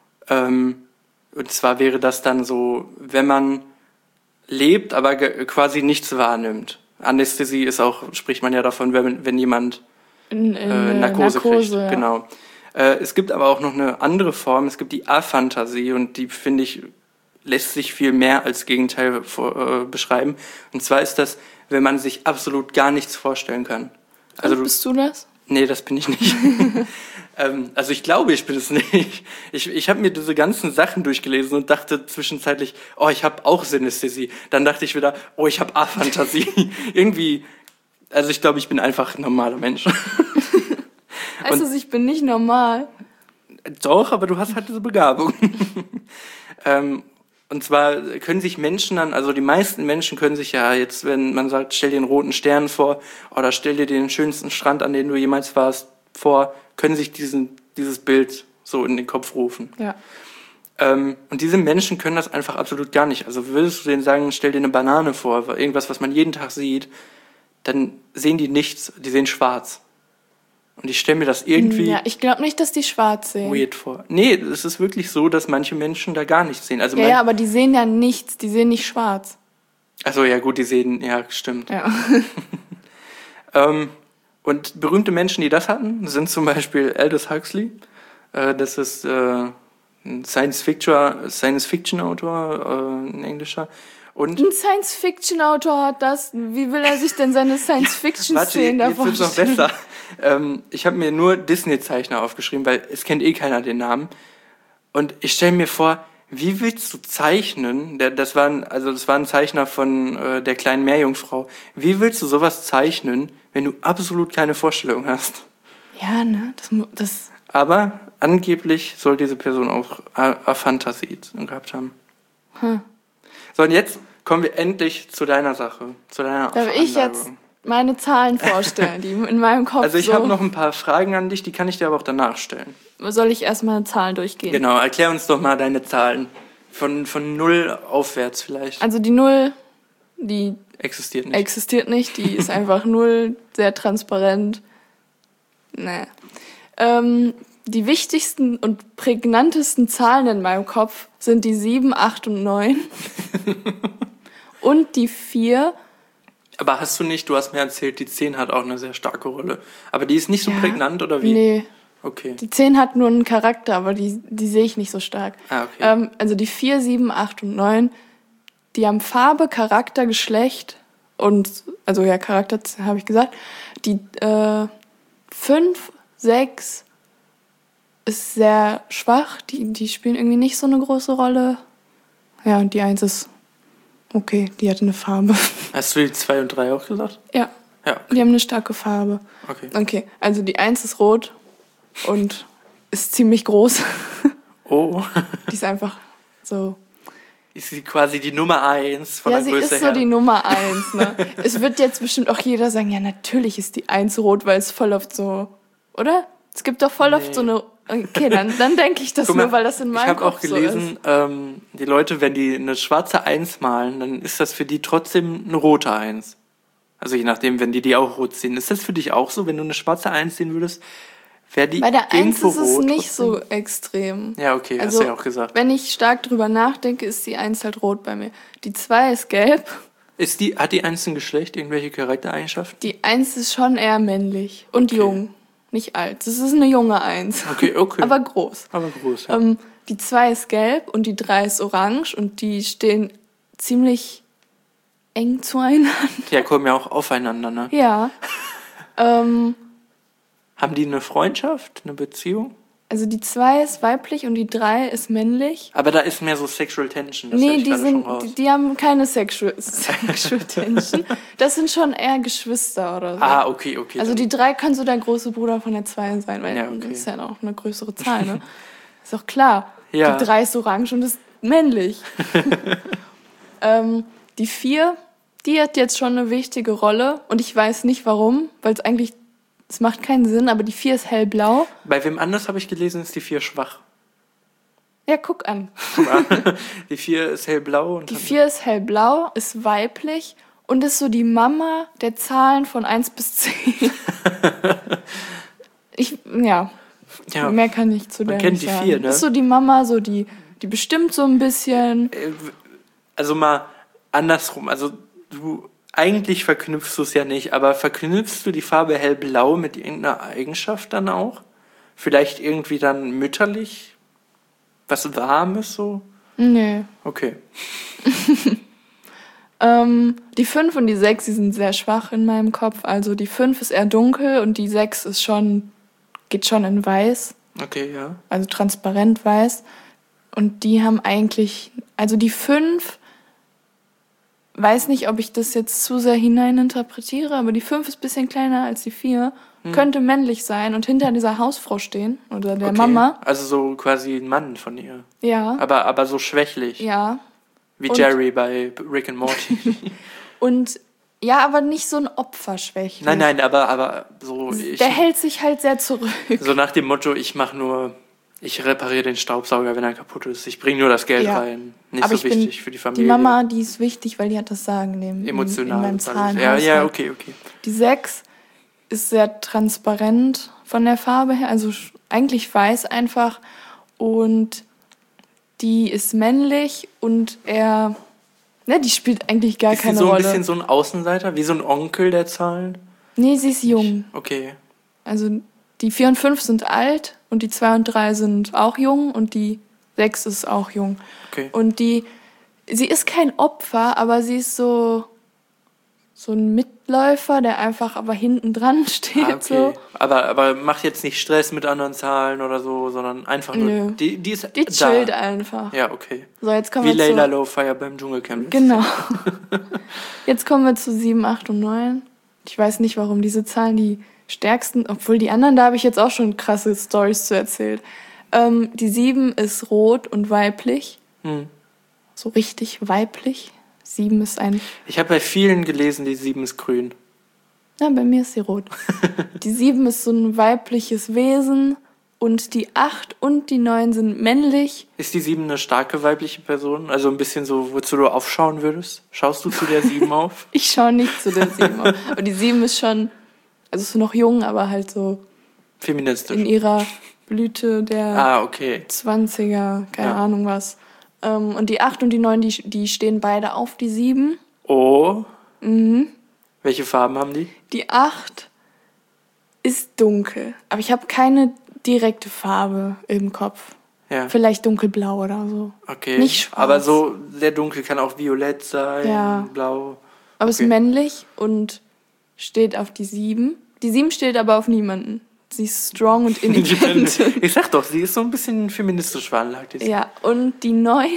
Und zwar wäre das dann so, wenn man lebt, aber quasi nichts wahrnimmt. Anästhesie ist auch, spricht man ja davon, wenn jemand Narkose kriegt. Ja. Genau. Es gibt aber auch noch eine andere Form, es gibt die Aphantasie und die, finde ich, lässt sich viel mehr als Gegenteil beschreiben. Und zwar ist das, wenn man sich absolut gar nichts vorstellen kann. Also bist du das? Nee, das bin ich nicht. Also ich glaube, ich bin es nicht. Ich habe mir diese ganzen Sachen durchgelesen und dachte zwischenzeitlich, oh, ich habe auch Synästhesie. Dann dachte ich wieder, oh, ich habe Aphantasie. Irgendwie, also ich glaube, ich bin einfach ein normaler Mensch. Heißt das, ich bin nicht normal? Doch, aber du hast halt diese Begabung. Und zwar können sich Menschen dann, also die meisten Menschen können sich ja jetzt, wenn man sagt, stell dir einen roten Stern vor oder stell dir den schönsten Strand, an dem du jemals warst, vor, können sich dieses Bild so in den Kopf rufen. Ja. Und diese Menschen können das einfach absolut gar nicht. Also würdest du denen sagen, stell dir eine Banane vor, irgendwas, was man jeden Tag sieht, dann sehen die nichts, die sehen schwarz. Und ich stelle mir das irgendwie... Ja, ich glaube nicht, dass die schwarz sehen. ...weird vor. Nee, es ist wirklich so, dass manche Menschen da gar nichts sehen. Also ja, aber die sehen ja nichts, die sehen nicht schwarz. Achso, ja gut, die sehen... Ja, stimmt. Ja. Und berühmte Menschen, die das hatten, sind zum Beispiel Aldous Huxley. Das ist ein Science-Fiction-Autor, ein englischer. Und ein Science-Fiction-Autor hat das. Wie will er sich denn seine Science-Fiction-Szenen da vorstellen? Warte, jetzt wird's noch besser. Ich habe mir nur Disney-Zeichner aufgeschrieben, weil es kennt eh keiner den Namen. Und ich stelle mir vor, wie willst du zeichnen? Das war ein Zeichner von der kleinen Meerjungfrau. Wie willst du sowas zeichnen, wenn du absolut keine Vorstellung hast? Ja, ne? Das Aber angeblich soll diese Person auch Aphantasie gehabt haben. So, und jetzt kommen wir endlich zu deiner Sache, zu deiner darf ich jetzt Veranlagung. meine Zahlen vorstellen, die in meinem Kopf Also ich so... habe noch ein paar Fragen an dich, die kann ich dir aber auch danach stellen. Soll ich erstmal Zahlen durchgehen? Genau, erklär uns doch mal deine Zahlen. Von 0 aufwärts vielleicht. Also die 0, die Existiert nicht. die ist einfach 0, sehr transparent. Nee. Die wichtigsten und prägnantesten Zahlen in meinem Kopf sind die 7, 8 und 9. Und die 4. Aber du hast mir erzählt, die 10 hat auch eine sehr starke Rolle. Aber die ist nicht so prägnant, oder wie? Nee. Okay. Die 10 hat nur einen Charakter, aber die sehe ich nicht so stark. Okay. Also die 4, 7, 8 und 9, die haben Farbe, Charakter, Geschlecht und, also ja, Charakter habe ich gesagt. Die 5, 6 ist sehr schwach, die spielen irgendwie nicht so eine große Rolle. Ja, und die 1 ist okay, die hat eine Farbe. Hast du die 2 und 3 auch gesagt? Ja, Ja. die haben eine starke Farbe. Okay. Also die 1 ist rot und ist ziemlich groß. Oh. Die ist einfach so... Ist sie quasi die Nummer 1 von Ja, der sie Größe ist so her? die Nummer 1, ne? Es wird jetzt bestimmt auch jeder sagen, ja, natürlich ist die 1 rot, weil es voll oft so... Oder? Es gibt doch voll oft so eine... Okay, dann denke ich das Guck mal, nur, weil das in meinem Kopf Ich habe auch gelesen, so ist. die Leute, wenn die eine schwarze 1 malen, dann ist das für die trotzdem eine rote 1. Also je nachdem, wenn die auch rot sehen. Ist das für dich auch so, wenn du eine schwarze 1 sehen würdest, wäre die Bei der 1 irgendwo ist es rot nicht trotzdem? so extrem. Ja, okay, Also, hast du ja auch gesagt. wenn ich stark drüber nachdenke, ist die 1 halt rot bei mir. Die 2 ist gelb. Hat die 1 ein Geschlecht, irgendwelche Charaktereigenschaften? Die 1 ist schon eher männlich und jung. Nicht alt. Das ist eine junge 1. Okay. Aber groß. Aber groß, ja. Die 2 ist gelb und die 3 ist orange und die stehen ziemlich eng zueinander. Ja, kommen ja auch aufeinander, ne? Ja. Haben die eine Freundschaft, eine Beziehung? Also die 2 ist weiblich und die 3 ist männlich. Aber da ist mehr so Sexual Tension, das höre ich gerade schon raus. Die haben keine Sexual Tension. Das sind schon eher Geschwister oder so. Ah, okay. Also die 3 kann so der große Bruder von der 2 sein, weil Ja, okay. das ist ja noch eine größere Zahl, ne? Ist doch klar. Ja. Die 3 ist orange und ist männlich. Die 4, die hat jetzt schon eine wichtige Rolle und ich weiß nicht warum, weil es macht keinen Sinn, aber die 4 ist hellblau. Bei wem anders habe ich gelesen, ist die 4 schwach. Ja, guck an. Die 4 ist hellblau. Die 4 ist hellblau, ist weiblich und ist so die Mama der Zahlen von 1 bis 10. Ja. Mehr kann ich zu der Man kennt nicht die sagen. 4, ne? Ist so die Mama, so die bestimmt so ein bisschen. Also mal andersrum. Also eigentlich verknüpfst du es ja nicht, aber verknüpfst du die Farbe hellblau mit irgendeiner Eigenschaft dann auch? Vielleicht irgendwie dann mütterlich? Was Warmes so? Nee. Okay. Die 5 und die 6, die sind sehr schwach in meinem Kopf. Also die 5 ist eher dunkel und die 6 geht schon in weiß. Okay, ja. Also transparent weiß. Und die haben eigentlich, also die 5, weiß nicht, ob ich das jetzt zu sehr hineininterpretiere, aber die 5 ist ein bisschen kleiner als die 4, könnte männlich sein und hinter dieser Hausfrau stehen oder der Mama. Also so quasi ein Mann von ihr. Ja. Aber so schwächlich. Ja. Wie Jerry bei Rick and Morty. Und ja, aber nicht so ein Opferschwächlich. Nein, aber so... Der hält sich halt sehr zurück. So nach dem Motto, ich repariere den Staubsauger, wenn er kaputt ist. Ich bringe nur das Geld rein. Nicht aber so wichtig für die Familie. Die Mama, die ist wichtig, weil die hat das Sagen emotional. in meinem Zahlen. Ja, okay. Die 6 ist sehr transparent von der Farbe her, also eigentlich weiß einfach. Und die ist männlich und die spielt eigentlich gar keine Rolle. Ist sie so ein bisschen so ein Außenseiter, wie so ein Onkel der Zahlen? Nee, sie ist jung. Okay. Also die 4 und 5 sind alt und die 2 und 3 sind auch jung und die 6 ist auch jung. Okay. Und sie ist kein Opfer, aber sie ist so so ein Mitläufer, der einfach aber hinten dran steht. Okay. So. Aber macht jetzt nicht Stress mit anderen Zahlen oder so, sondern einfach nur. Nö. Die ist Die da. chillt einfach. Ja, okay. So, jetzt kommen Wie wir Layla zu... Lowfire beim Dschungelcamp. Genau. Jetzt kommen wir zu 7, 8 und 9. Ich weiß nicht, warum diese Zahlen die stärksten, obwohl die anderen, da habe ich jetzt auch schon krasse Storys zu erzählt. Die 7 ist rot und weiblich. So richtig weiblich. 7 ist ein... Ich habe bei vielen gelesen, die 7 ist grün. Na, bei mir ist sie rot. Die 7 ist so ein weibliches Wesen und die 8 und die 9 sind männlich. Ist die 7 eine starke weibliche Person? Also ein bisschen so, wozu du aufschauen würdest? Schaust du zu der 7 auf? Ich schaue nicht zu der 7 auf. Aber die 7 ist schon, also ist noch jung, aber halt so Feministisch. in ihrer Blüte der Okay. 20er, keine Ahnung was. Und die 8 und die 9, die stehen beide auf die 7. Oh. Welche Farben haben die? Die 8 ist dunkel, aber ich habe keine direkte Farbe im Kopf. Ja. Vielleicht dunkelblau oder so. Okay. Nicht schwarz. Aber so sehr dunkel kann auch violett sein, Ja. blau. Aber ist männlich und steht auf die 7. Die 7 steht aber auf niemanden. Sie ist strong und independent. Ich sag doch, sie ist so ein bisschen feministisch veranlagt. Jetzt. Ja, und die 9.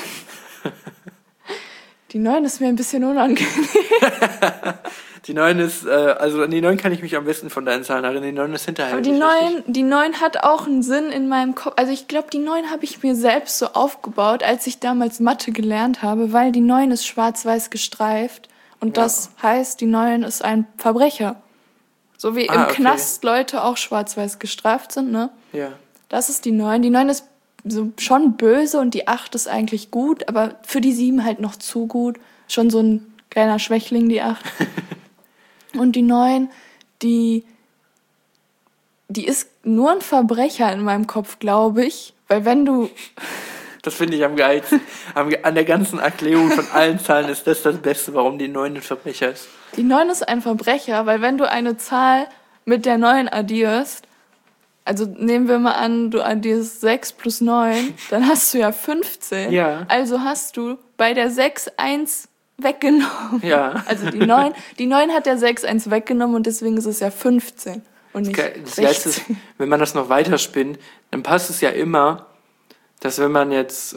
Die 9 ist mir ein bisschen unangenehm. Die 9 ist, also an die 9 kann ich mich am besten von deinen Zahlen erinnern. Die 9 ist hinterher. Aber die 9 hat auch einen Sinn in meinem Kopf. Also ich glaube, die 9 habe ich mir selbst so aufgebaut, als ich damals Mathe gelernt habe, weil die 9 ist schwarz-weiß gestreift. Und das heißt, die 9 ist ein Verbrecher. So wie im Knast Leute auch schwarz-weiß gestreift sind, ne? Ja. Das ist die 9. Die 9 ist so schon böse und die 8 ist eigentlich gut, aber für die 7 halt noch zu gut. Schon so ein kleiner Schwächling, die 8. Und die 9, die ist nur ein Verbrecher in meinem Kopf, glaube ich. Weil wenn du... Das finde ich am geilsten. An der ganzen Erklärung von allen Zahlen ist das Beste, warum die 9 ein Verbrecher ist. Die 9 ist ein Verbrecher, weil wenn du eine Zahl mit der 9 addierst, also nehmen wir mal an, du addierst 6 plus 9, dann hast du ja 15. Ja. Also hast du bei der 6 1 weggenommen. Ja. Also die 9 hat der 6 1 weggenommen und deswegen ist es ja 15 und nicht Das Geilste ist, 16. wenn man das noch weiterspinnt, dann passt es ja immer, dass wenn man jetzt,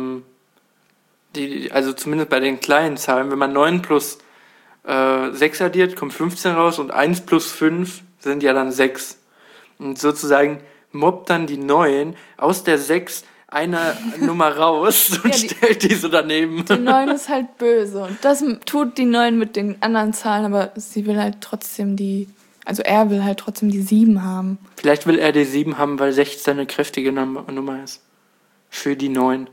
also zumindest bei den kleinen Zahlen, wenn man 9 plus 6 addiert, kommt 15 raus und 1 plus 5 sind ja dann 6. Und sozusagen mobbt dann die 9 aus der 6 eine Nummer raus und stellt die so daneben. Die 9 ist halt böse und das tut die 9 mit den anderen Zahlen, aber sie will halt trotzdem er will halt trotzdem die 7 haben. Vielleicht will er die 7 haben, weil 16 eine kräftige Nummer ist. Für die 9.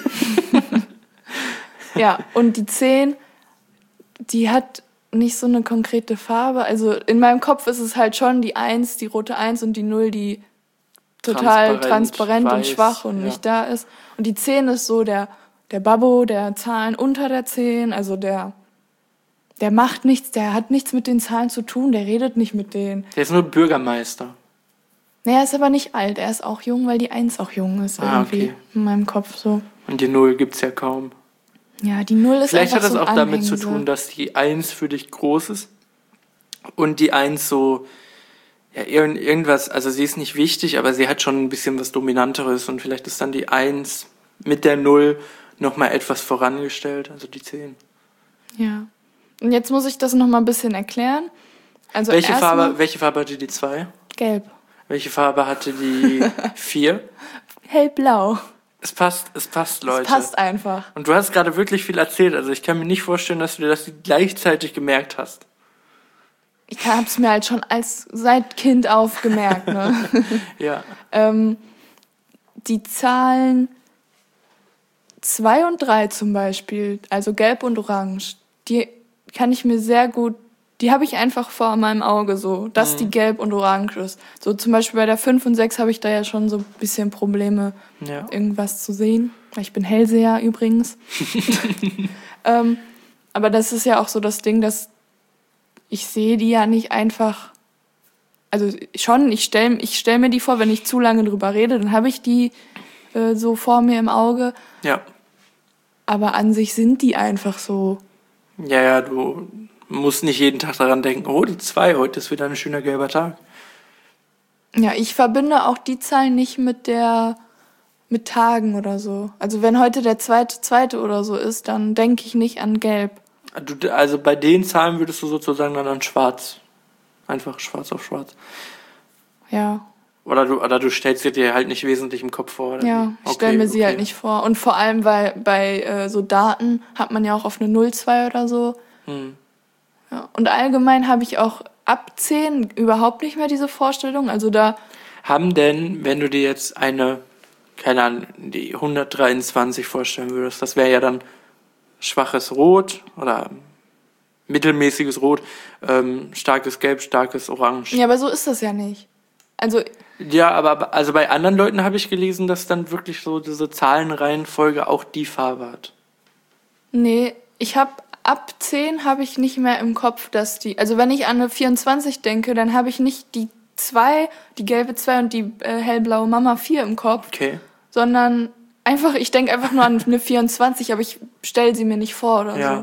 Ja, und die 10, die hat nicht so eine konkrete Farbe. Also in meinem Kopf ist es halt schon die 1, die rote 1 und die 0, die total transparent weiß, und schwach und nicht da ist. Und die 10 ist so der Babbo der Zahlen unter der 10. Also der macht nichts, der hat nichts mit den Zahlen zu tun, der redet nicht mit denen. Der ist nur Bürgermeister. Nee, er ist aber nicht alt, er ist auch jung, weil die 1 auch jung ist irgendwie Okay. in meinem Kopf so. Und die 0 gibt's ja kaum. Ja, die 0 ist Vielleicht einfach hat das so ein auch damit zu Anhängsel. tun, dass die 1 für dich groß ist und die 1 so, ja, irgendwas, also sie ist nicht wichtig, aber sie hat schon ein bisschen was Dominanteres und vielleicht ist dann die 1 mit der 0 nochmal etwas vorangestellt, also die 10. Ja. Und jetzt muss ich das nochmal ein bisschen erklären. Also Welche erstmal Farbe hatte die 2? gelb. Welche Farbe hatte die 4? Hellblau. Es passt, Leute. Es passt einfach. Und du hast gerade wirklich viel erzählt, also ich kann mir nicht vorstellen, dass du dir das gleichzeitig gemerkt hast. Ich habe es mir halt schon seit Kind auf gemerkt. Ne? Ja. Die Zahlen 2 und 3 zum Beispiel, also gelb und orange, die kann ich mir sehr gut, die habe ich einfach vor meinem Auge so, dass die gelb und orange ist. So zum Beispiel bei der 5 und 6 habe ich da ja schon so ein bisschen Probleme, irgendwas zu sehen. Ich bin Hellseher übrigens. Aber das ist ja auch so das Ding, dass ich sehe die ja nicht einfach, also schon, ich stell mir die vor, wenn ich zu lange drüber rede, dann habe ich die so vor mir im Auge. Ja. Aber an sich sind die einfach so. Ja, du muss nicht jeden Tag daran denken, oh, die 2, heute ist wieder ein schöner gelber Tag. Ja, ich verbinde auch die Zahl nicht mit Tagen oder so. Also wenn heute der zweite oder so ist, dann denke ich nicht an gelb. Also bei den Zahlen würdest du sozusagen dann an schwarz. Einfach schwarz auf schwarz. Ja. Oder du stellst sie dir halt nicht wesentlich im Kopf vor. Oder Ja, ich stelle mir sie halt nicht vor. Und vor allem, weil bei so Daten hat man ja auch auf eine 0,2 oder so. Ja. Und allgemein habe ich auch ab 10 überhaupt nicht mehr diese Vorstellung. Also da... Haben denn, wenn du dir jetzt keine Ahnung, die 123 vorstellen würdest, das wäre ja dann schwaches Rot oder mittelmäßiges Rot, starkes Gelb, starkes Orange. Ja, aber so ist das ja nicht. Also... Ja, aber also bei anderen Leuten habe ich gelesen, dass dann wirklich so diese Zahlenreihenfolge auch die Farbe hat. Nee, ab 10 habe ich nicht mehr im Kopf, dass die... Also wenn ich an eine 24 denke, dann habe ich nicht die 2, die gelbe 2 und die hellblaue Mama 4 im Kopf. Okay. Sondern einfach, ich denke einfach nur an eine 24, aber ich stelle sie mir nicht vor oder Ja. so.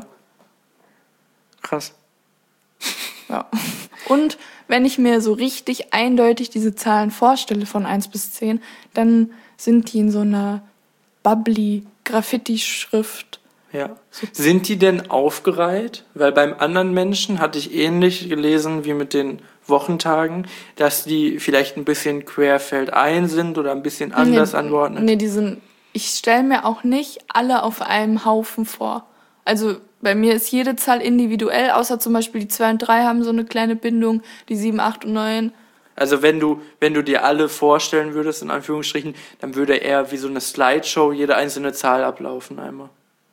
Krass. Ja. Und wenn ich mir so richtig eindeutig diese Zahlen vorstelle von 1 bis 10, dann sind die in so einer bubbly Graffiti-Schrift. Ja. Sind die denn aufgereiht? Weil beim anderen Menschen hatte ich ähnlich gelesen wie mit den Wochentagen, dass die vielleicht ein bisschen querfeldein sind oder ein bisschen anders angeordnet. Nee, ich stelle mir auch nicht alle auf einem Haufen vor. Also bei mir ist jede Zahl individuell, außer zum Beispiel die 2 und 3 haben so eine kleine Bindung, die 7, 8 und 9. Also wenn du dir alle vorstellen würdest, in Anführungsstrichen, dann würde eher wie so eine Slideshow jede einzelne Zahl ablaufen einmal.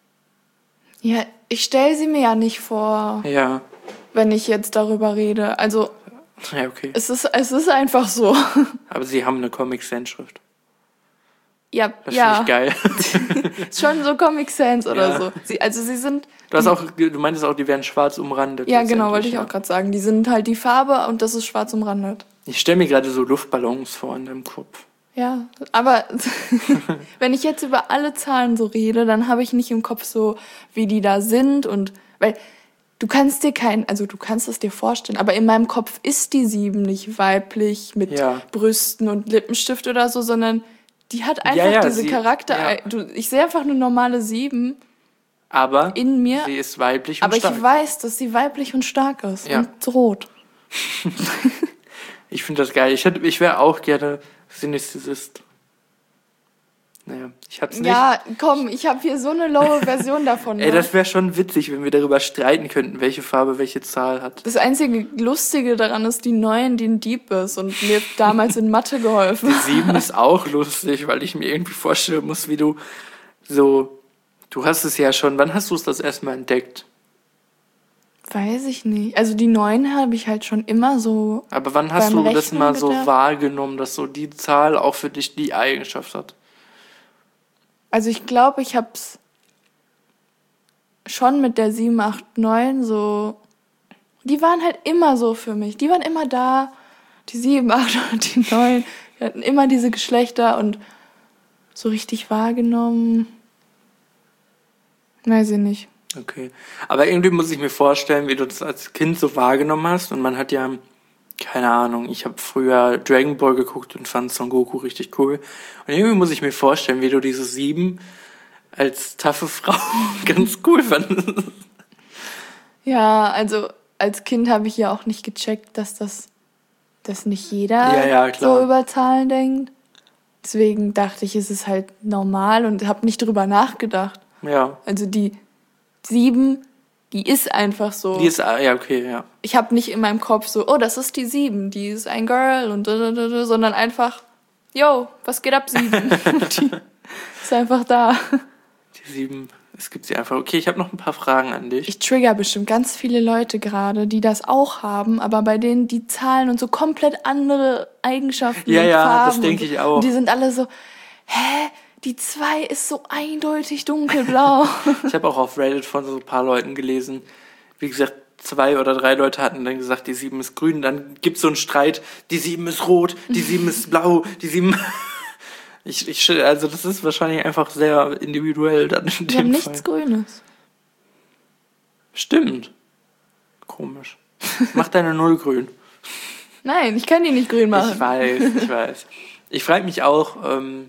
Ja, ich stelle sie mir ja nicht vor, Ja. wenn ich jetzt darüber rede. Also Ja, okay. es ist einfach so. Aber sie haben eine Comic-Sans-Schrift. Ja, Das finde ich geil. schon so Comic Sans oder Ja. so. Sie sind... Du meintest auch, die werden schwarz umrandet. Ja, genau, wollte ich ja. auch gerade sagen. Die sind halt die Farbe und das ist schwarz umrandet. Ich stelle mir gerade so Luftballons vor in deinem Kopf. Ja, aber wenn ich jetzt über alle Zahlen so rede, dann habe ich nicht im Kopf so, wie die da sind und... Weil du kannst es dir vorstellen, aber in meinem Kopf ist die 7 nicht weiblich mit Brüsten und Lippenstift oder so, sondern die hat einfach diese Charakter... Ja. Ich sehe einfach eine normale 7 aber in mir, sie ist weiblich und aber stark. ich weiß, dass sie weiblich und stark ist und rot. Ich finde das geil. Ich wäre auch gerne Synästhesist. Naja, ich hab's nicht. Ja, komm, ich habe hier so eine lowe Version davon. Ey, das wäre schon witzig, wenn wir darüber streiten könnten, welche Farbe welche Zahl hat. Das einzige Lustige daran ist die 9, die ein Dieb ist und mir damals in Mathe geholfen. Die 7 ist auch lustig, weil ich mir irgendwie vorstellen muss, wie du so... Du hast es ja schon... Wann hast du es das erstmal entdeckt? Weiß ich nicht. Also die 9 habe ich halt schon immer so... Aber wann hast du das mal so wahrgenommen, dass so die Zahl auch für dich die Eigenschaft hat? Also ich glaube, ich habe es schon mit der 7, 8, 9 so... Die waren halt immer so für mich. Die waren immer da. Die 7, 8 und die 9. Die hatten immer diese Geschlechter und so richtig wahrgenommen... Weiß ich nicht. Okay. Aber irgendwie muss ich mir vorstellen, wie du das als Kind so wahrgenommen hast. Und man hat ja, keine Ahnung, ich habe früher Dragon Ball geguckt und fand Son Goku richtig cool. Und irgendwie muss ich mir vorstellen, wie du diese 7 als taffe Frau ganz cool fandest. Ja, also als Kind habe ich ja auch nicht gecheckt, dass nicht jeder so über Zahlen denkt. Deswegen dachte ich, es ist halt normal und habe nicht drüber nachgedacht. Ja. Also die 7, die ist einfach so. Die ist, ja, okay, ja. Ich habe nicht in meinem Kopf so, oh, das ist die 7, die ist ein Girl und sondern einfach, yo, was geht ab, 7? Die ist einfach da. Die 7, es gibt sie einfach. Okay, ich habe noch ein paar Fragen an dich. Ich trigger bestimmt ganz viele Leute gerade, die das auch haben, aber bei denen die Zahlen und so komplett andere Eigenschaften und Farben. Ja, das denke ich auch. Und die sind alle so, hä? Die 2 ist so eindeutig dunkelblau. Ich habe auch auf Reddit von so ein paar Leuten gelesen. Wie gesagt, 2 oder 3 Leute hatten dann gesagt, die 7 ist grün. Dann gibt's so einen Streit, die 7 ist rot, die 7 ist blau, die 7... Also das ist wahrscheinlich einfach sehr individuell dann in dem Die haben Fall. nichts Grünes. Stimmt. Komisch. Mach deine 0 grün. Nein, ich kann die nicht grün machen. Ich weiß. Ich frage mich auch,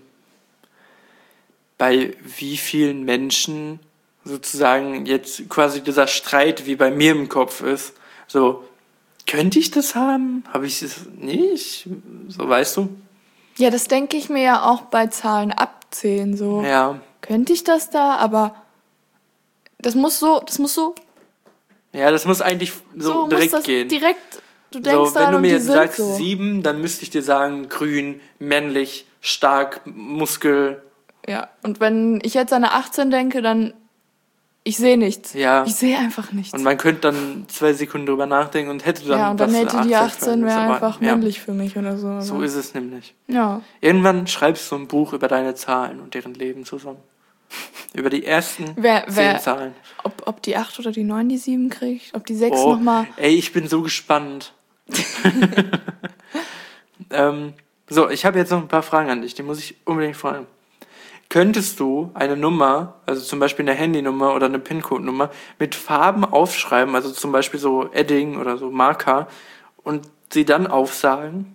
bei wie vielen Menschen sozusagen jetzt quasi dieser Streit wie bei mir im Kopf ist. So, könnte ich das haben? Habe ich es nicht? So, weißt du? Ja, das denke ich mir ja auch bei Zahlen abzählen. So. Ja. Könnte ich das da? Aber das muss so. Ja, das muss eigentlich so direkt muss das gehen. Direkt, du denkst So, wenn daran du und mir die jetzt sind sagst so. 7, dann müsste ich dir sagen, grün, männlich, stark, Muskel. Ja, und wenn ich jetzt an eine 18 denke, dann ich sehe nichts. Ja. Ich sehe einfach nichts. Und man könnte dann 2 Sekunden drüber nachdenken und hätte dann ja, und dann was hätte eine die 18 für wäre aber, einfach ja, männlich für mich oder so. So ist es nämlich. Ja. Irgendwann schreibst du ein Buch über deine Zahlen und deren Leben zusammen. Über die ersten 10 Zahlen. Ob die 8 oder die 9 die 7 kriegt, ob die 6 Oh, nochmal. ey, ich bin so gespannt. So, ich habe jetzt noch ein paar Fragen an dich, die muss ich unbedingt fragen. Könntest du eine Nummer, also zum Beispiel eine Handynummer oder eine PIN-Code-Nummer, mit Farben aufschreiben, also zum Beispiel so Edding oder so Marker, und sie dann aufsagen?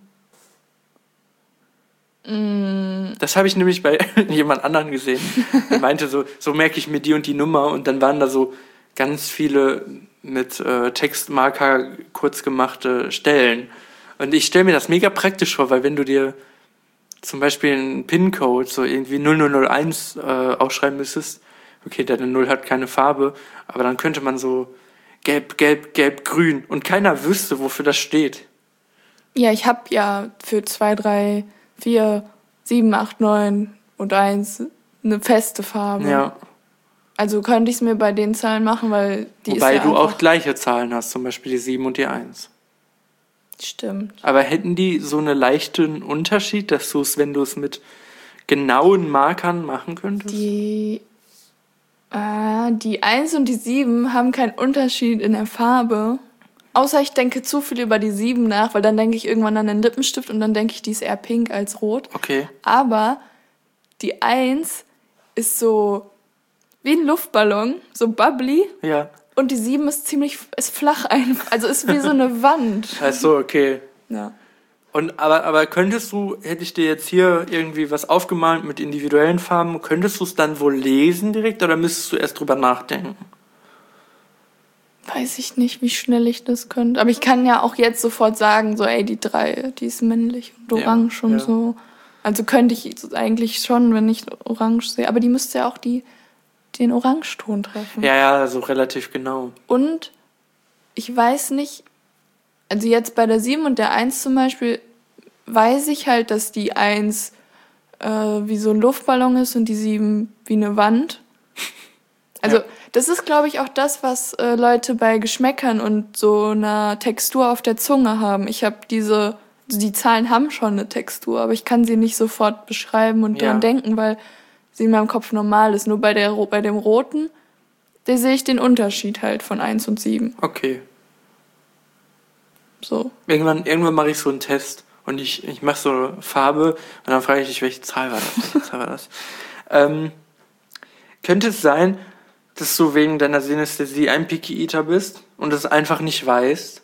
Das habe ich nämlich bei jemand anderen gesehen. Der meinte so merke ich mir die und die Nummer, und dann waren da so ganz viele mit Textmarker kurz gemachte Stellen. Und ich stelle mir das mega praktisch vor, weil wenn du dir zum Beispiel einen PIN-Code, so irgendwie 0001 aufschreiben müsstest, okay, deine 0 hat keine Farbe, aber dann könnte man so gelb, gelb, gelb, grün, und keiner wüsste, wofür das steht. Ja, ich habe ja für 2, 3, 4, 7, 8, 9 und 1 eine feste Farbe. Ja. Also könnte ich es mir bei den Zahlen machen, weil die Wobei ist ja du auch einfach... gleiche Zahlen hast, zum Beispiel die 7 und die 1. Stimmt. Aber hätten die so einen leichten Unterschied, dass du es, wenn du es mit genauen Markern machen könntest? Die 1 und die 7 haben keinen Unterschied in der Farbe. Außer ich denke zu viel über die 7 nach, weil dann denke ich irgendwann an den Lippenstift und dann denke ich, die ist eher pink als rot. Okay. Aber die 1 ist so wie ein Luftballon, so bubbly. Ja. Und die 7 ist flach einfach. Also ist wie so eine Wand. Ach so, okay. Ja. Und aber hätte ich dir jetzt hier irgendwie was aufgemalt mit individuellen Farben, könntest du es dann wohl lesen direkt, oder müsstest du erst drüber nachdenken? Weiß ich nicht, wie schnell ich das könnte. Aber ich kann ja auch jetzt sofort sagen, so, ey, die 3, die ist männlich und orange und so. Also könnte ich eigentlich schon, wenn ich orange sehe. Aber die müsste ja auch den Orangeton treffen. Ja, so relativ genau. Und ich weiß nicht, also jetzt bei der 7 und der 1 zum Beispiel, weiß ich halt, dass die 1 wie so ein Luftballon ist und die 7 wie eine Wand. Also das ist, glaube ich, auch das, was Leute bei Geschmäckern und so einer Textur auf der Zunge haben. Ich habe die Zahlen haben schon eine Textur, aber ich kann sie nicht sofort beschreiben und dran denken, weil sie in meinem Kopf normal ist. Nur bei dem Roten, da sehe ich den Unterschied halt von 1 und 7. Okay. So. Irgendwann mache ich so einen Test und ich mache so eine Farbe und dann frage ich dich, welche Zahl war das? Könnte es sein, dass du wegen deiner Synästhesie ein Picky Eater bist und es einfach nicht weißt?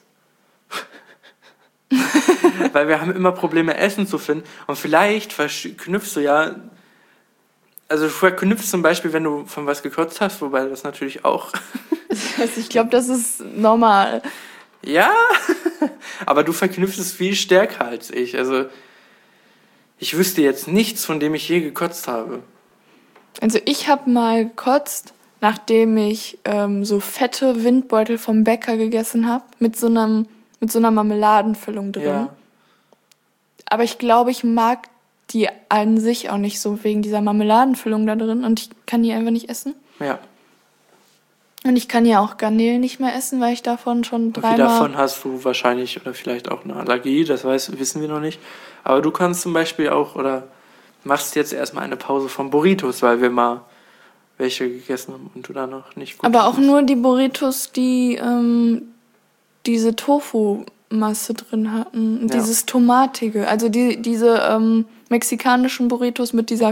Weil wir haben immer Probleme, Essen zu finden, und vielleicht verknüpfst du also du verknüpfst zum Beispiel, wenn du von was gekotzt hast, wobei das natürlich auch... Also ich glaube, das ist normal. Ja, aber du verknüpfst es viel stärker als ich. Also ich wüsste jetzt nichts, von dem ich je gekotzt habe. Also ich habe mal gekotzt, nachdem ich so fette Windbeutel vom Bäcker gegessen habe, mit so einer Marmeladenfüllung drin. Ja. Aber ich glaube, ich mag die an sich auch nicht so wegen dieser Marmeladenfüllung da drin, und ich kann die einfach nicht essen. Ja. Und ich kann ja auch Garnelen nicht mehr essen, weil ich davon schon 3 Wie Mal... davon hast du wahrscheinlich oder vielleicht auch eine Allergie, das wissen wir noch nicht. Aber du kannst zum Beispiel auch, oder machst jetzt erstmal eine Pause von Burritos, weil wir mal welche gegessen haben und du da noch nicht gut Aber auch findest. nur die Burritos, die diese Tofu-Masse drin hatten. Und dieses Tomatige. Also diese mexikanischen Burritos mit dieser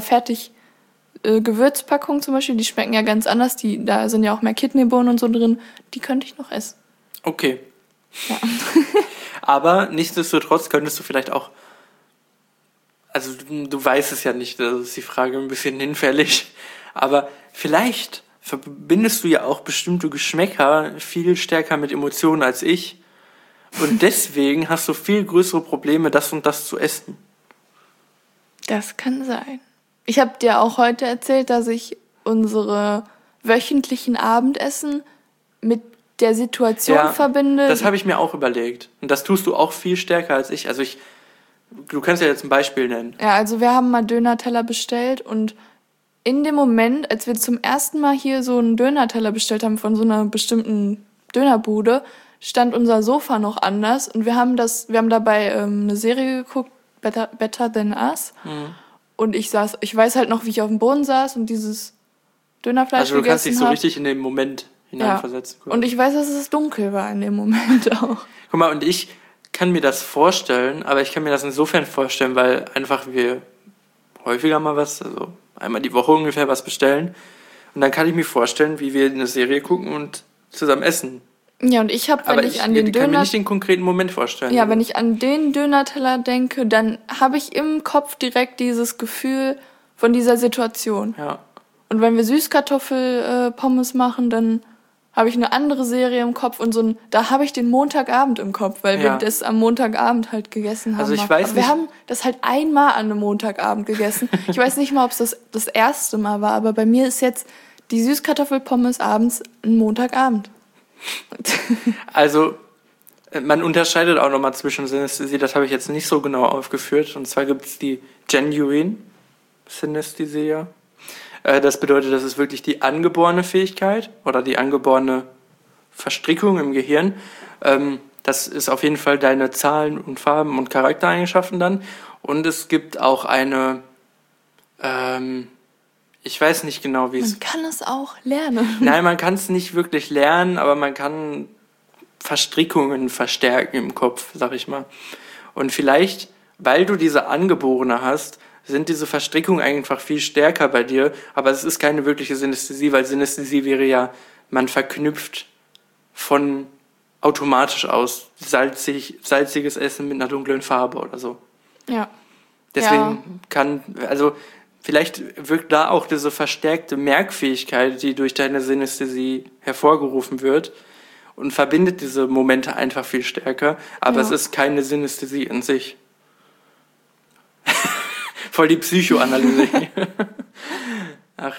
Gewürzpackung zum Beispiel, die schmecken ja ganz anders. Da sind ja auch mehr Kidneybohnen und so drin. Die könnte ich noch essen. Okay. Ja. Aber nichtsdestotrotz könntest du vielleicht auch, also du weißt es ja nicht, das ist die Frage ein bisschen hinfällig, aber vielleicht verbindest du ja auch bestimmte Geschmäcker viel stärker mit Emotionen als ich und deswegen hast du viel größere Probleme, das und das zu essen. Das kann sein. Ich habe dir auch heute erzählt, dass ich unsere wöchentlichen Abendessen mit der Situation verbinde. Das habe ich mir auch überlegt. Und das tust du auch viel stärker als ich. Also du kannst ja jetzt ein Beispiel nennen. Ja, also wir haben mal Döner-Teller bestellt und in dem Moment, als wir zum ersten Mal hier so einen Döner-Teller bestellt haben von so einer bestimmten Dönerbude, stand unser Sofa noch anders und wir haben dabei eine Serie geguckt, Better Than Us. Mhm. Und ich weiß halt noch, wie ich auf dem Boden saß und dieses Dönerfleisch Also du kannst dich gegessen so hab. richtig in den Moment hineinversetzen. Ja. Und ich weiß, dass es dunkel war in dem Moment auch. Guck mal, und ich kann mir das vorstellen, aber ich kann mir das insofern vorstellen, weil einfach wir häufiger mal also einmal die Woche ungefähr was bestellen. Und dann kann ich mir vorstellen, wie wir eine Serie gucken und zusammen essen. Ja, und ich habe, wenn ich an den kann mir nicht den konkreten Moment vorstellen. Ja, wenn ich an den Dönerteller denke, dann habe ich im Kopf direkt dieses Gefühl von dieser Situation. Ja. Und wenn wir Süßkartoffel-Pommes machen, dann habe ich eine andere Serie im Kopf und da habe ich den Montagabend im Kopf, weil wir das am Montagabend halt gegessen haben. Also ich weiß nicht. Wir haben das halt einmal an einem Montagabend gegessen. Ich weiß nicht mal, ob es das erste Mal war, aber bei mir ist jetzt die Süßkartoffelpommes abends ein Montagabend. Also man unterscheidet auch nochmal zwischen Synästhesie, das habe ich jetzt nicht so genau aufgeführt. Und zwar gibt es die Genuine Synästhesie. Das bedeutet, das ist wirklich die angeborene Fähigkeit oder die angeborene Verstrickung im Gehirn. Das ist auf jeden Fall deine Zahlen und Farben und Charaktereigenschaften dann. Und es gibt auch eine, ich weiß nicht genau, wie es... Man kann es auch lernen. Nein, man kann es nicht wirklich lernen, aber man kann Verstrickungen verstärken im Kopf, sag ich mal. Und vielleicht, weil du diese angeborene hast, sind diese Verstrickungen einfach viel stärker bei dir, aber es ist keine wirkliche Synästhesie, weil Synästhesie wäre ja, man verknüpft von automatisch aus salziges Essen mit einer dunklen Farbe oder so. Ja. Deswegen vielleicht wirkt da auch diese verstärkte Merkfähigkeit, die durch deine Synästhesie hervorgerufen wird und verbindet diese Momente einfach viel stärker, aber es ist keine Synästhesie in sich. Voll die Psychoanalyse. Ach,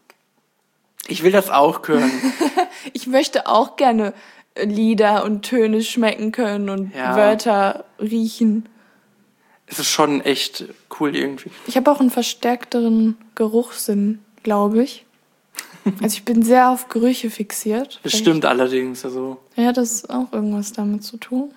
ich will das auch können. Ich möchte auch gerne Lieder und Töne schmecken können und Wörter riechen. Es ist schon echt cool irgendwie. Ich habe auch einen verstärkteren Geruchssinn, glaube ich. Also ich bin sehr auf Gerüche fixiert. Das stimmt allerdings. Also. Ja, das ist auch irgendwas damit zu tun.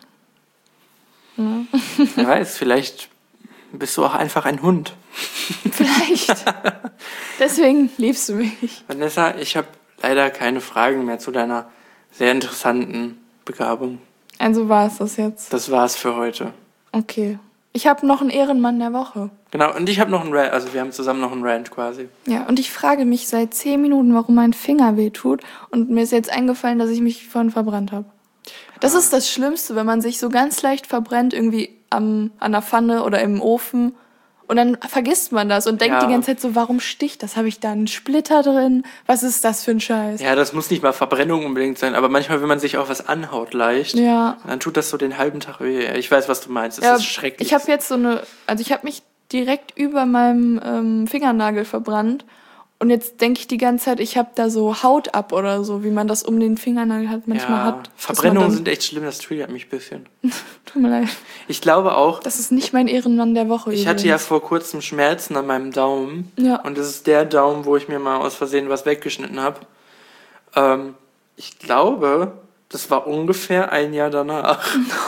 Ja. Wer weiß, vielleicht bist du auch einfach ein Hund. Vielleicht. Deswegen liebst du mich. Vanessa, ich habe leider keine Fragen mehr zu deiner sehr interessanten Begabung. Also war es das jetzt? Das war's für heute. Okay. Ich habe noch einen Ehrenmann der Woche. Genau, und ich habe noch einen Rant, also wir haben zusammen noch einen Rant quasi. Ja, und ich frage mich seit 10 Minuten, warum mein Finger wehtut. Und mir ist jetzt eingefallen, dass ich mich vorhin verbrannt habe. Das ist das Schlimmste, wenn man sich so ganz leicht verbrennt, irgendwie an der Pfanne oder im Ofen. Und dann vergisst man das und denkt die ganze Zeit so, warum sticht das? Habe ich da einen Splitter drin? Was ist das für ein Scheiß? Ja, das muss nicht mal Verbrennung unbedingt sein, aber manchmal, wenn man sich auch was anhaut leicht, dann tut das so den halben Tag weh. Ich weiß, was du meinst. Das ist schrecklich. Ich habe jetzt ich habe mich direkt über meinem Fingernagel verbrannt. Und jetzt denke ich die ganze Zeit, ich habe da so Haut ab oder so, wie man das um den Fingernagel halt manchmal hat. Verbrennungen sind echt schlimm, das triggert mich ein bisschen. Tut mir leid. Ich glaube auch... Das ist nicht mein Ehrenmann der Woche. Ich hatte ja vor kurzem Schmerzen an meinem Daumen. Ja. Und das ist der Daumen, wo ich mir mal aus Versehen was weggeschnitten habe. Ich glaube, das war ungefähr ein Jahr danach.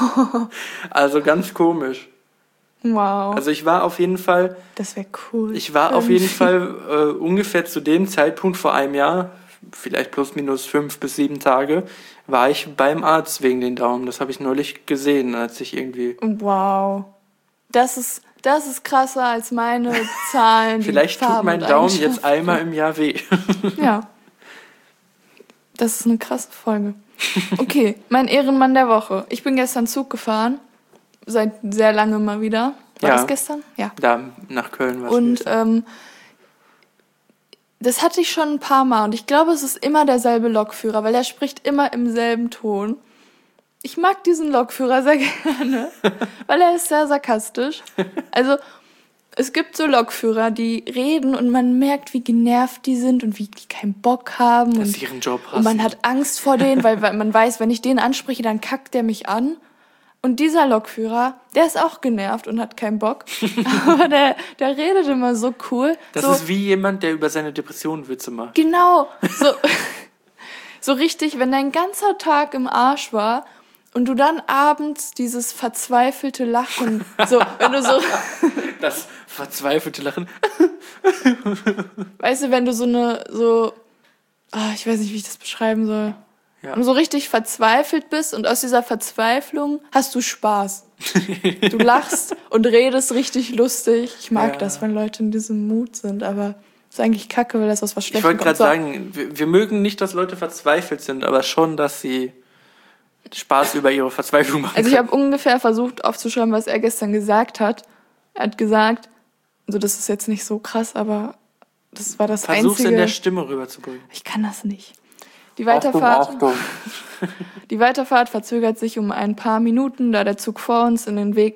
Also ganz komisch. Wow. Also ich war auf jeden Fall... Das wäre cool. Ich war auf jeden Fall ungefähr zu dem Zeitpunkt vor einem Jahr, vielleicht plus minus 5 bis 7 Tage, war ich beim Arzt wegen den Daumen. Das habe ich neulich gesehen, als ich irgendwie... Wow. Das ist krasser als meine Zahlen. Vielleicht tut mein Daumen jetzt einmal im Jahr weh. Ja. Das ist eine krasse Folge. Okay, mein Ehrenmann der Woche. Ich bin gestern Zug gefahren. Seit sehr lange mal wieder. War das gestern? Ja. Da nach Köln war es. Und das hatte ich schon ein paar Mal. Und ich glaube, es ist immer derselbe Lokführer, weil er spricht immer im selben Ton. Ich mag diesen Lokführer sehr gerne, weil er ist sehr sarkastisch. Also es gibt so Lokführer, die reden und man merkt, wie genervt die sind und wie die keinen Bock haben. Dass sie ihren Job hassen. Und man hat Angst vor denen, weil man weiß, wenn ich den anspreche, dann kackt der mich an. Und dieser Lokführer, der ist auch genervt und hat keinen Bock. Aber der redet immer so cool. Das so, ist wie jemand, der über seine Depression Witze macht. Genau. So richtig, wenn dein ganzer Tag im Arsch war und du dann abends dieses verzweifelte Lachen, so, wenn du so... Das verzweifelte Lachen. Weißt du, wenn du ich weiß nicht, wie ich das beschreiben soll. Ja. Und so richtig verzweifelt bist und aus dieser Verzweiflung hast du Spaß. Du lachst und redest richtig lustig. Ich mag das, wenn Leute in diesem Mut sind, aber ist eigentlich kacke, weil das aus was Schlechtem kommt. Ich wollte gerade sagen, wir mögen nicht, dass Leute verzweifelt sind, aber schon, dass sie Spaß über ihre Verzweiflung machen. Also ich habe ungefähr versucht aufzuschreiben, was er gestern gesagt hat. Er hat gesagt, also das ist jetzt nicht so krass, aber das war das Einzige. Versuch's in der Stimme rüberzubringen. Ich kann das nicht. Die Weiterfahrt verzögert sich um ein paar Minuten, da der Zug vor uns den Weg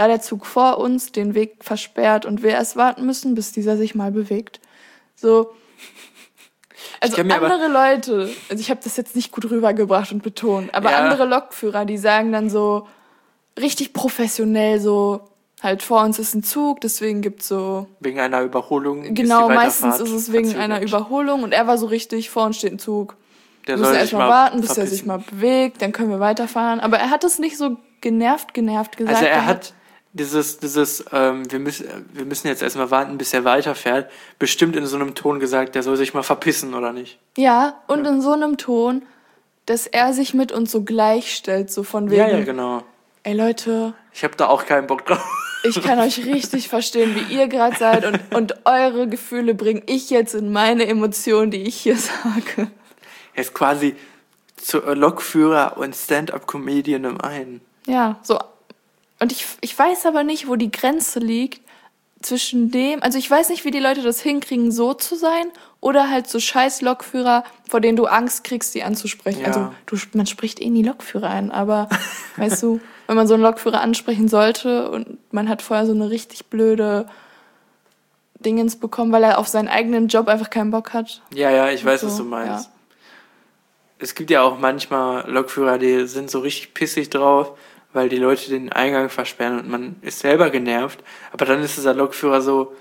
versperrt und wir erst warten müssen, bis dieser sich mal bewegt. So. Also andere Leute, also ich habe das jetzt nicht gut rübergebracht und betont, aber andere Lokführer, die sagen dann so richtig professionell so, halt vor uns ist ein Zug, deswegen gibt's so... Wegen einer Überholung. Genau, meistens ist es wegen einer Überholung und er war so richtig, vor uns steht ein Zug. Der müssen soll erstmal warten, bis er sich mal bewegt, dann können wir weiterfahren. Aber er hat es nicht so genervt gesagt. Also er hat wir müssen jetzt erstmal warten, bis er weiterfährt, bestimmt in so einem Ton gesagt, der soll sich mal verpissen, oder nicht? Ja, und in so einem Ton, dass er sich mit uns so gleichstellt, so von wegen... Ja, genau. Ey Leute... Ich hab da auch keinen Bock drauf. Ich kann euch richtig verstehen, wie ihr gerade seid und eure Gefühle bringe ich jetzt in meine Emotionen, die ich hier sage. Er ist quasi Lokführer und Stand-up-Comedian im einen. Ja, so. Und ich weiß aber nicht, wo die Grenze liegt zwischen dem... Also ich weiß nicht, wie die Leute das hinkriegen, so zu sein oder halt so scheiß Lokführer, vor denen du Angst kriegst, die anzusprechen. Ja. Also man spricht nie Lokführer ein, aber weißt du, wenn man so einen Lokführer ansprechen sollte und man hat vorher so eine richtig blöde Dingens bekommen, weil er auf seinen eigenen Job einfach keinen Bock hat. Ja, ich weiß, so, was du meinst. Ja. Es gibt ja auch manchmal Lokführer, die sind so richtig pissig drauf, weil die Leute den Eingang versperren und man ist selber genervt. Aber dann ist dieser Lokführer so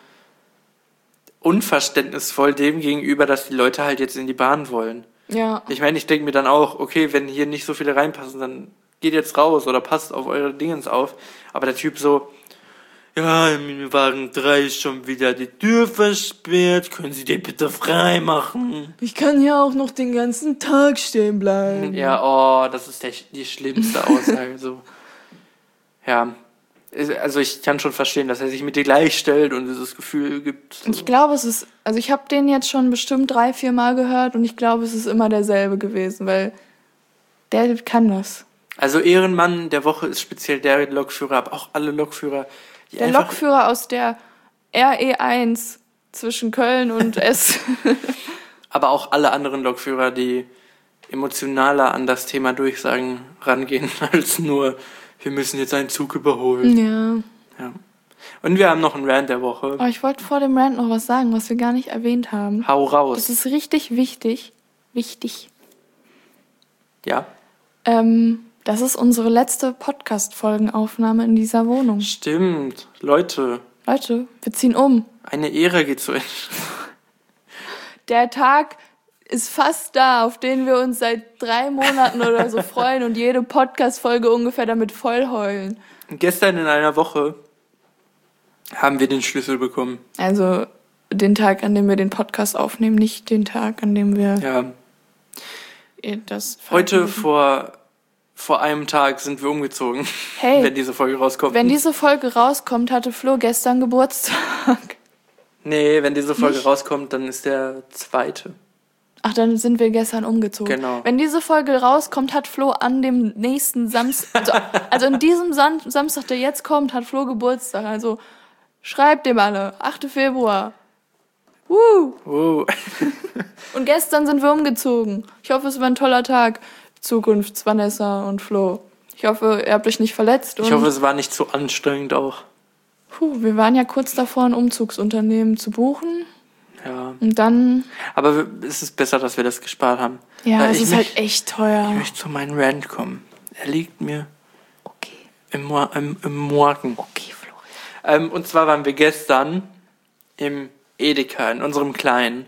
unverständnisvoll dem gegenüber, dass die Leute halt jetzt in die Bahn wollen. Ja. Ich meine, ich denke mir dann auch, okay, wenn hier nicht so viele reinpassen, dann geht jetzt raus oder passt auf eure Dingens auf. Aber der Typ so, ja, im Wagen 3 ist schon wieder die Tür versperrt, können Sie den bitte frei machen? Ich kann hier auch noch den ganzen Tag stehen bleiben. Ja, das ist die schlimmste Aussage. So. Ja, also ich kann schon verstehen, dass er sich mit dir gleichstellt und dieses Gefühl gibt. So. Ich glaube, ich habe den jetzt schon bestimmt 3-4 Mal gehört und ich glaube, es ist immer derselbe gewesen, weil der kann das. Also Ehrenmann der Woche ist speziell der Lokführer, aber auch alle Lokführer. Der Lokführer aus der RE1 zwischen Köln und S. Aber auch alle anderen Lokführer, die emotionaler an das Thema Durchsagen rangehen, als nur, wir müssen jetzt einen Zug überholen. Ja. Und wir haben noch einen Rant der Woche. Oh, ich wollte vor dem Rant noch was sagen, was wir gar nicht erwähnt haben. Hau raus. Das ist richtig wichtig. Wichtig. Ja. Das ist unsere letzte Podcast-Folgenaufnahme in dieser Wohnung. Stimmt. Leute, wir ziehen um. eine Ära geht zu Ende. Der Tag ist fast da, auf den wir uns seit 3 Monaten oder so freuen und jede Podcast-Folge ungefähr damit vollheulen. Gestern in einer Woche haben wir den Schlüssel bekommen. Also den Tag, an dem wir den Podcast aufnehmen, nicht den Tag, an dem wir das... Heute vor einem Tag sind wir umgezogen, hey, wenn diese Folge rauskommt. Wenn diese Folge rauskommt, hatte Flo gestern Geburtstag. Nee, wenn diese Folge rauskommt, dann ist der 2. Ach, dann sind wir gestern umgezogen. Genau. Wenn diese Folge rauskommt, hat Flo an dem nächsten Samstag, also in diesem Samstag, der jetzt kommt, hat Flo Geburtstag. Also schreibt dem alle, 8. Februar. Und gestern sind wir umgezogen. Ich hoffe, es war ein toller Tag. Zukunft, Vanessa und Flo. Ich hoffe, ihr habt euch nicht verletzt. Ich hoffe, es war nicht so anstrengend auch. Wir waren ja kurz davor, ein Umzugsunternehmen zu buchen. Ja. Und dann... Aber es ist besser, dass wir das gespart haben. Ja, es ist halt echt teuer. Ich möchte zu meinem Rant kommen. Er liegt mir okay. im Morgen. Okay, Florian. Und zwar waren wir gestern im Edeka, in unserem Kleinen.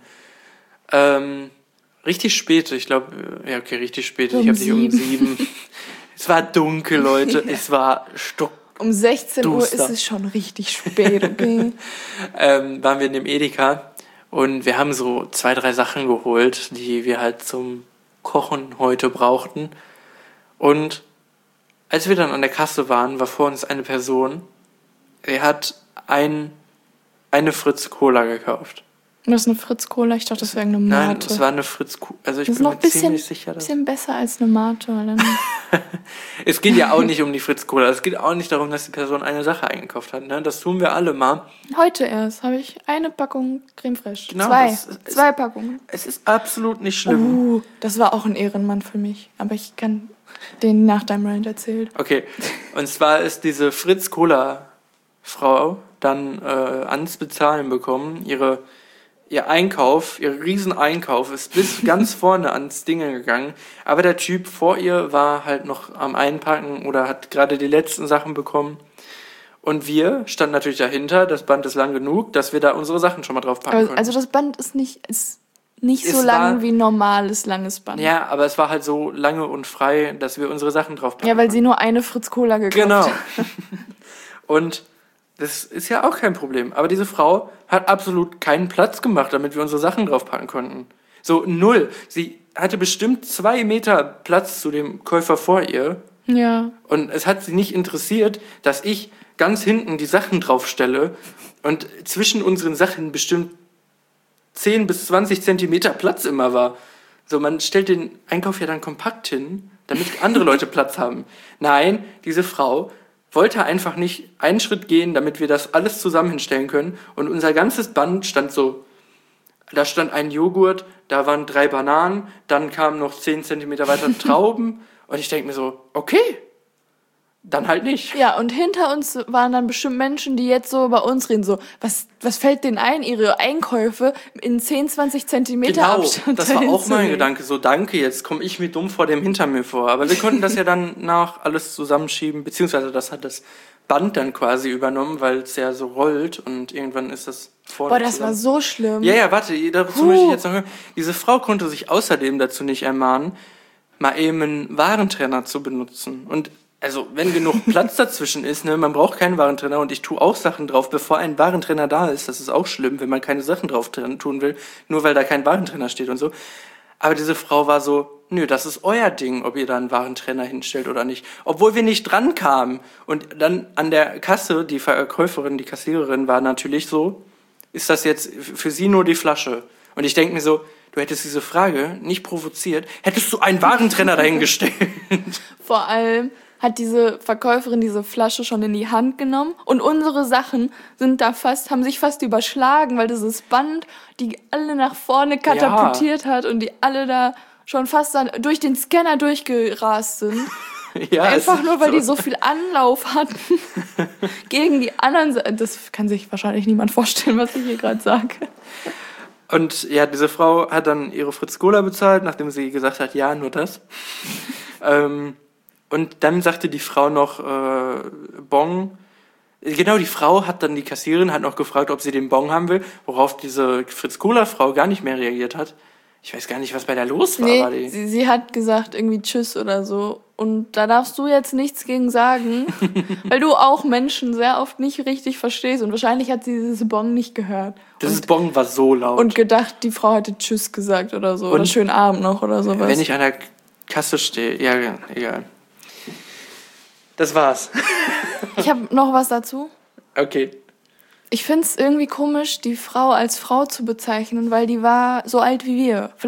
Richtig spät, ich glaube, ja okay, richtig spät. Ich habe dich um 7. Es war dunkel, Leute. Es war um 16 Uhr duster. ist es schon richtig spät, okay? Waren wir in dem Edeka und wir haben so 2, 3 Sachen geholt, die wir halt zum Kochen heute brauchten. Und als wir dann an der Kasse waren, war vor uns eine Person, die hat eine Fritz Cola gekauft. Das ist eine Fritz Cola, ich dachte, das wäre eine Mate. Nein, es war eine Fritz Cola. Also ich das bin ist noch mir ziemlich sicher, ein bisschen besser als eine Mate. Weil dann es geht ja auch nicht um die Fritz Cola. Es geht auch nicht darum, dass die Person eine Sache eingekauft hat. Ne? Das tun wir alle mal. Heute erst habe ich eine Packung Creme Fraiche. Genau, 2 Packungen. Es ist absolut nicht schlimm. Das war auch ein Ehrenmann für mich. Aber ich kann den nach deinem Rant erzählen. Okay, und zwar ist diese Fritz Cola Frau dann ans Bezahlen bekommen. Ihr Einkauf, ihr Rieseneinkauf ist bis ganz vorne ans Ding gegangen. Aber der Typ vor ihr war halt noch am Einpacken oder hat gerade die letzten Sachen bekommen. Und wir standen natürlich dahinter. Das Band ist lang genug, dass wir da unsere Sachen schon mal drauf packen können. Also das Band ist nicht so lang wie ein normales langes Band. Ja, aber es war halt so lange und frei, dass wir unsere Sachen drauf packen Ja, weil konnten. sie nur eine Fritz Cola gekauft Genau. hat. Und das ist ja auch kein Problem. Aber diese Frau hat absolut keinen Platz gemacht, damit wir unsere Sachen draufpacken konnten. So 0. Sie hatte bestimmt 2 Meter Platz zu dem Käufer vor ihr. Ja. Und es hat sie nicht interessiert, dass ich ganz hinten die Sachen draufstelle und zwischen unseren Sachen bestimmt 10 bis 20 Zentimeter Platz immer war. So, man stellt den Einkauf ja dann kompakt hin, damit andere Leute Platz haben. Nein, diese Frau wollte einfach nicht einen Schritt gehen, damit wir das alles zusammen hinstellen können. Und unser ganzes Band stand so, da stand ein Joghurt, da waren 3 Bananen, dann kamen noch 10 Zentimeter weiter Trauben. Und ich denke mir so, okay, dann halt nicht. Ja, und hinter uns waren dann bestimmt Menschen, die jetzt so bei uns reden, so, was fällt denen ein, ihre Einkäufe in 10, 20 Zentimeter Abstand das war auch mein hinzulegen? Gedanke, so danke, jetzt komme ich mir dumm vor dem hinter mir vor. Aber wir konnten das ja dann nach alles zusammenschieben, beziehungsweise das hat das Band dann quasi übernommen, weil es ja so rollt und irgendwann ist das vorne Boah, das zusammen. war so schlimm. Ja, warte, dazu möchte ich jetzt noch hören. Diese Frau konnte sich außerdem dazu nicht ermahnen, mal eben einen Warentrenner zu benutzen. Und also, wenn genug Platz dazwischen ist, ne, man braucht keinen Warentrenner und ich tue auch Sachen drauf, bevor ein Warentrenner da ist. Das ist auch schlimm, wenn man keine Sachen drauf tun will, nur weil da kein Warentrenner steht und so. Aber diese Frau war so, nö, das ist euer Ding, ob ihr da einen Warentrenner hinstellt oder nicht. Obwohl wir nicht dran kamen. Und dann an der Kasse, die Verkäuferin, die Kassiererin war natürlich so, ist das jetzt für sie nur die Flasche? Und ich denke mir so, du hättest diese Frage nicht provoziert, hättest du einen Warentrenner dahingestellt. Vor allem hat diese Verkäuferin diese Flasche schon in die Hand genommen und unsere Sachen haben sich fast überschlagen, weil dieses Band die alle nach vorne katapultiert hat und die alle da schon fast dann durch den Scanner durchgerast sind. Ja, einfach nur, weil die so viel Anlauf hatten gegen die anderen. Das kann sich wahrscheinlich niemand vorstellen, was ich hier gerade sage. Und ja, diese Frau hat dann ihre Fritz Cola bezahlt, nachdem sie gesagt hat, ja, nur das. Und dann sagte die Frau noch Bon. Genau, die Frau hat dann, die Kassiererin hat noch gefragt, ob sie den Bon haben will, worauf diese Fritz-Cola-Frau gar nicht mehr reagiert hat. Ich weiß gar nicht, was bei der los war. Nee, sie hat gesagt irgendwie Tschüss oder so. Und da darfst du jetzt nichts gegen sagen, weil du auch Menschen sehr oft nicht richtig verstehst. Und wahrscheinlich hat sie dieses Bon nicht gehört. Dieses Bon war so laut. Und gedacht, die Frau hätte Tschüss gesagt oder so. Oder schönen Abend noch oder sowas. Wenn ich an der Kasse stehe, ja, egal. Das war's. Ich habe noch was dazu. Okay. Ich finde es irgendwie komisch, die Frau als Frau zu bezeichnen, weil die war so alt wie wir. Vielleicht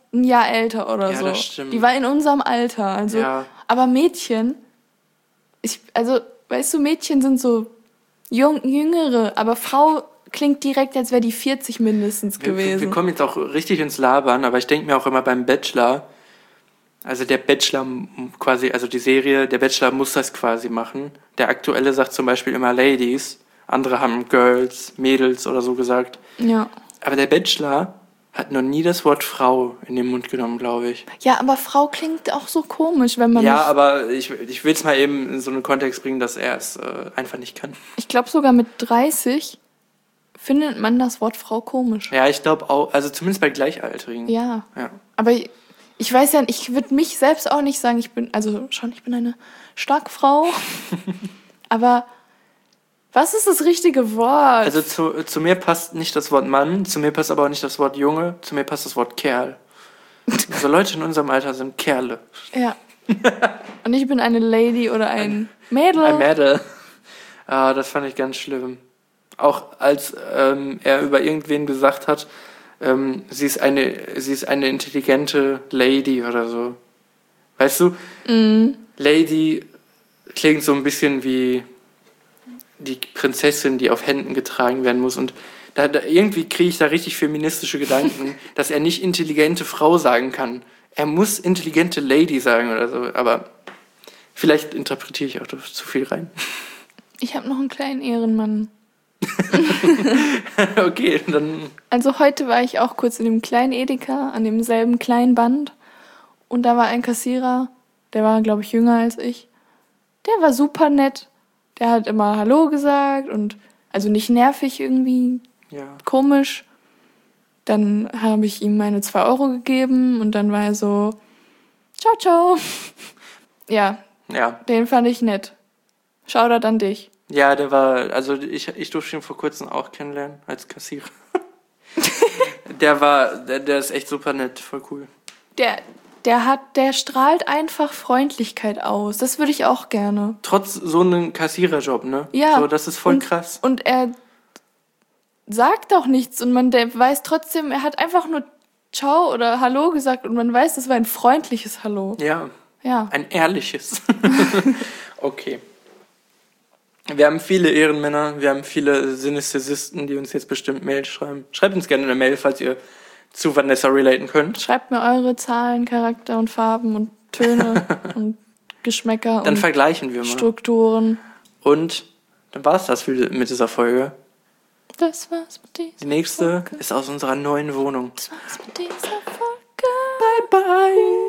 ein Jahr älter oder Ja, so. das stimmt. Die war in unserem Alter. Also, Ja. aber Mädchen, weißt du, Mädchen sind so jüngere, aber Frau klingt direkt, als wäre die 40 mindestens gewesen. Wir kommen jetzt auch richtig ins Labern, aber ich denke mir auch immer beim Bachelor, also der Bachelor quasi, also die Serie, der Bachelor muss das quasi machen. Der aktuelle sagt zum Beispiel immer Ladies, andere haben Girls, Mädels oder so gesagt. Ja. Aber der Bachelor hat noch nie das Wort Frau in den Mund genommen, glaube ich. Ja, aber Frau klingt auch so komisch, wenn man Ja, nicht... aber ich will es mal eben in so einen Kontext bringen, dass er es einfach nicht kann. Ich glaube, sogar mit 30 findet man das Wort Frau komisch. Ja, ich glaube auch, also zumindest bei Gleichaltrigen. Ja. Ja. Aber ich weiß ja, ich würde mich selbst auch nicht sagen, ich bin eine starke Frau. Aber was ist das richtige Wort? Also zu mir passt nicht das Wort Mann, zu mir passt aber auch nicht das Wort Junge, zu mir passt das Wort Kerl. Also Leute in unserem Alter sind Kerle. Ja. Und ich bin eine Lady oder ein Mädel. Ein Mädel. Ah, das fand ich ganz schlimm. Auch als er über irgendwen gesagt hat, sie ist eine intelligente Lady oder so. Weißt du? Lady klingt so ein bisschen wie die Prinzessin, die auf Händen getragen werden muss. Und da irgendwie kriege ich da richtig feministische Gedanken, dass er nicht intelligente Frau sagen kann. Er muss intelligente Lady sagen oder so. Aber vielleicht interpretiere ich auch zu viel rein. Ich habe noch einen kleinen Ehrenmann. Okay, dann... Also heute war ich auch kurz in dem kleinen Edeka, an demselben kleinen Band. Und da war ein Kassierer, der war, glaube ich, jünger als ich. Der war super nett. Der hat immer Hallo gesagt und also nicht nervig irgendwie, Ja. komisch. Dann habe ich ihm meine 2 Euro gegeben und dann war er so, ciao, ciao. Ja, Ja. den fand ich nett. Shoutout an dich. Ja, der war, also ich durfte ihn vor kurzem auch kennenlernen als Kassierer. Der ist echt super nett, voll cool. Der strahlt einfach Freundlichkeit aus. Das würde ich auch gerne. Trotz so einem Kassiererjob, ne? Ja. So, das ist voll krass. Und er sagt auch nichts und der weiß trotzdem, er hat einfach nur Ciao oder Hallo gesagt und man weiß, das war ein freundliches Hallo. Ja. Ja. Ein ehrliches. Okay. Wir haben viele Ehrenmänner, wir haben viele Synästhesisten, die uns jetzt bestimmt Mails schreiben. Schreibt uns gerne eine Mail, falls ihr zu Vanessa relaten könnt. Schreibt mir eure Zahlen, Charakter und Farben und Töne und Geschmäcker Dann und vergleichen wir mal. Strukturen. Und dann war's das mit dieser Folge. Das war's mit dieser Die nächste ist aus unserer neuen Wohnung. Das war's mit dieser Folge. Bye, bye.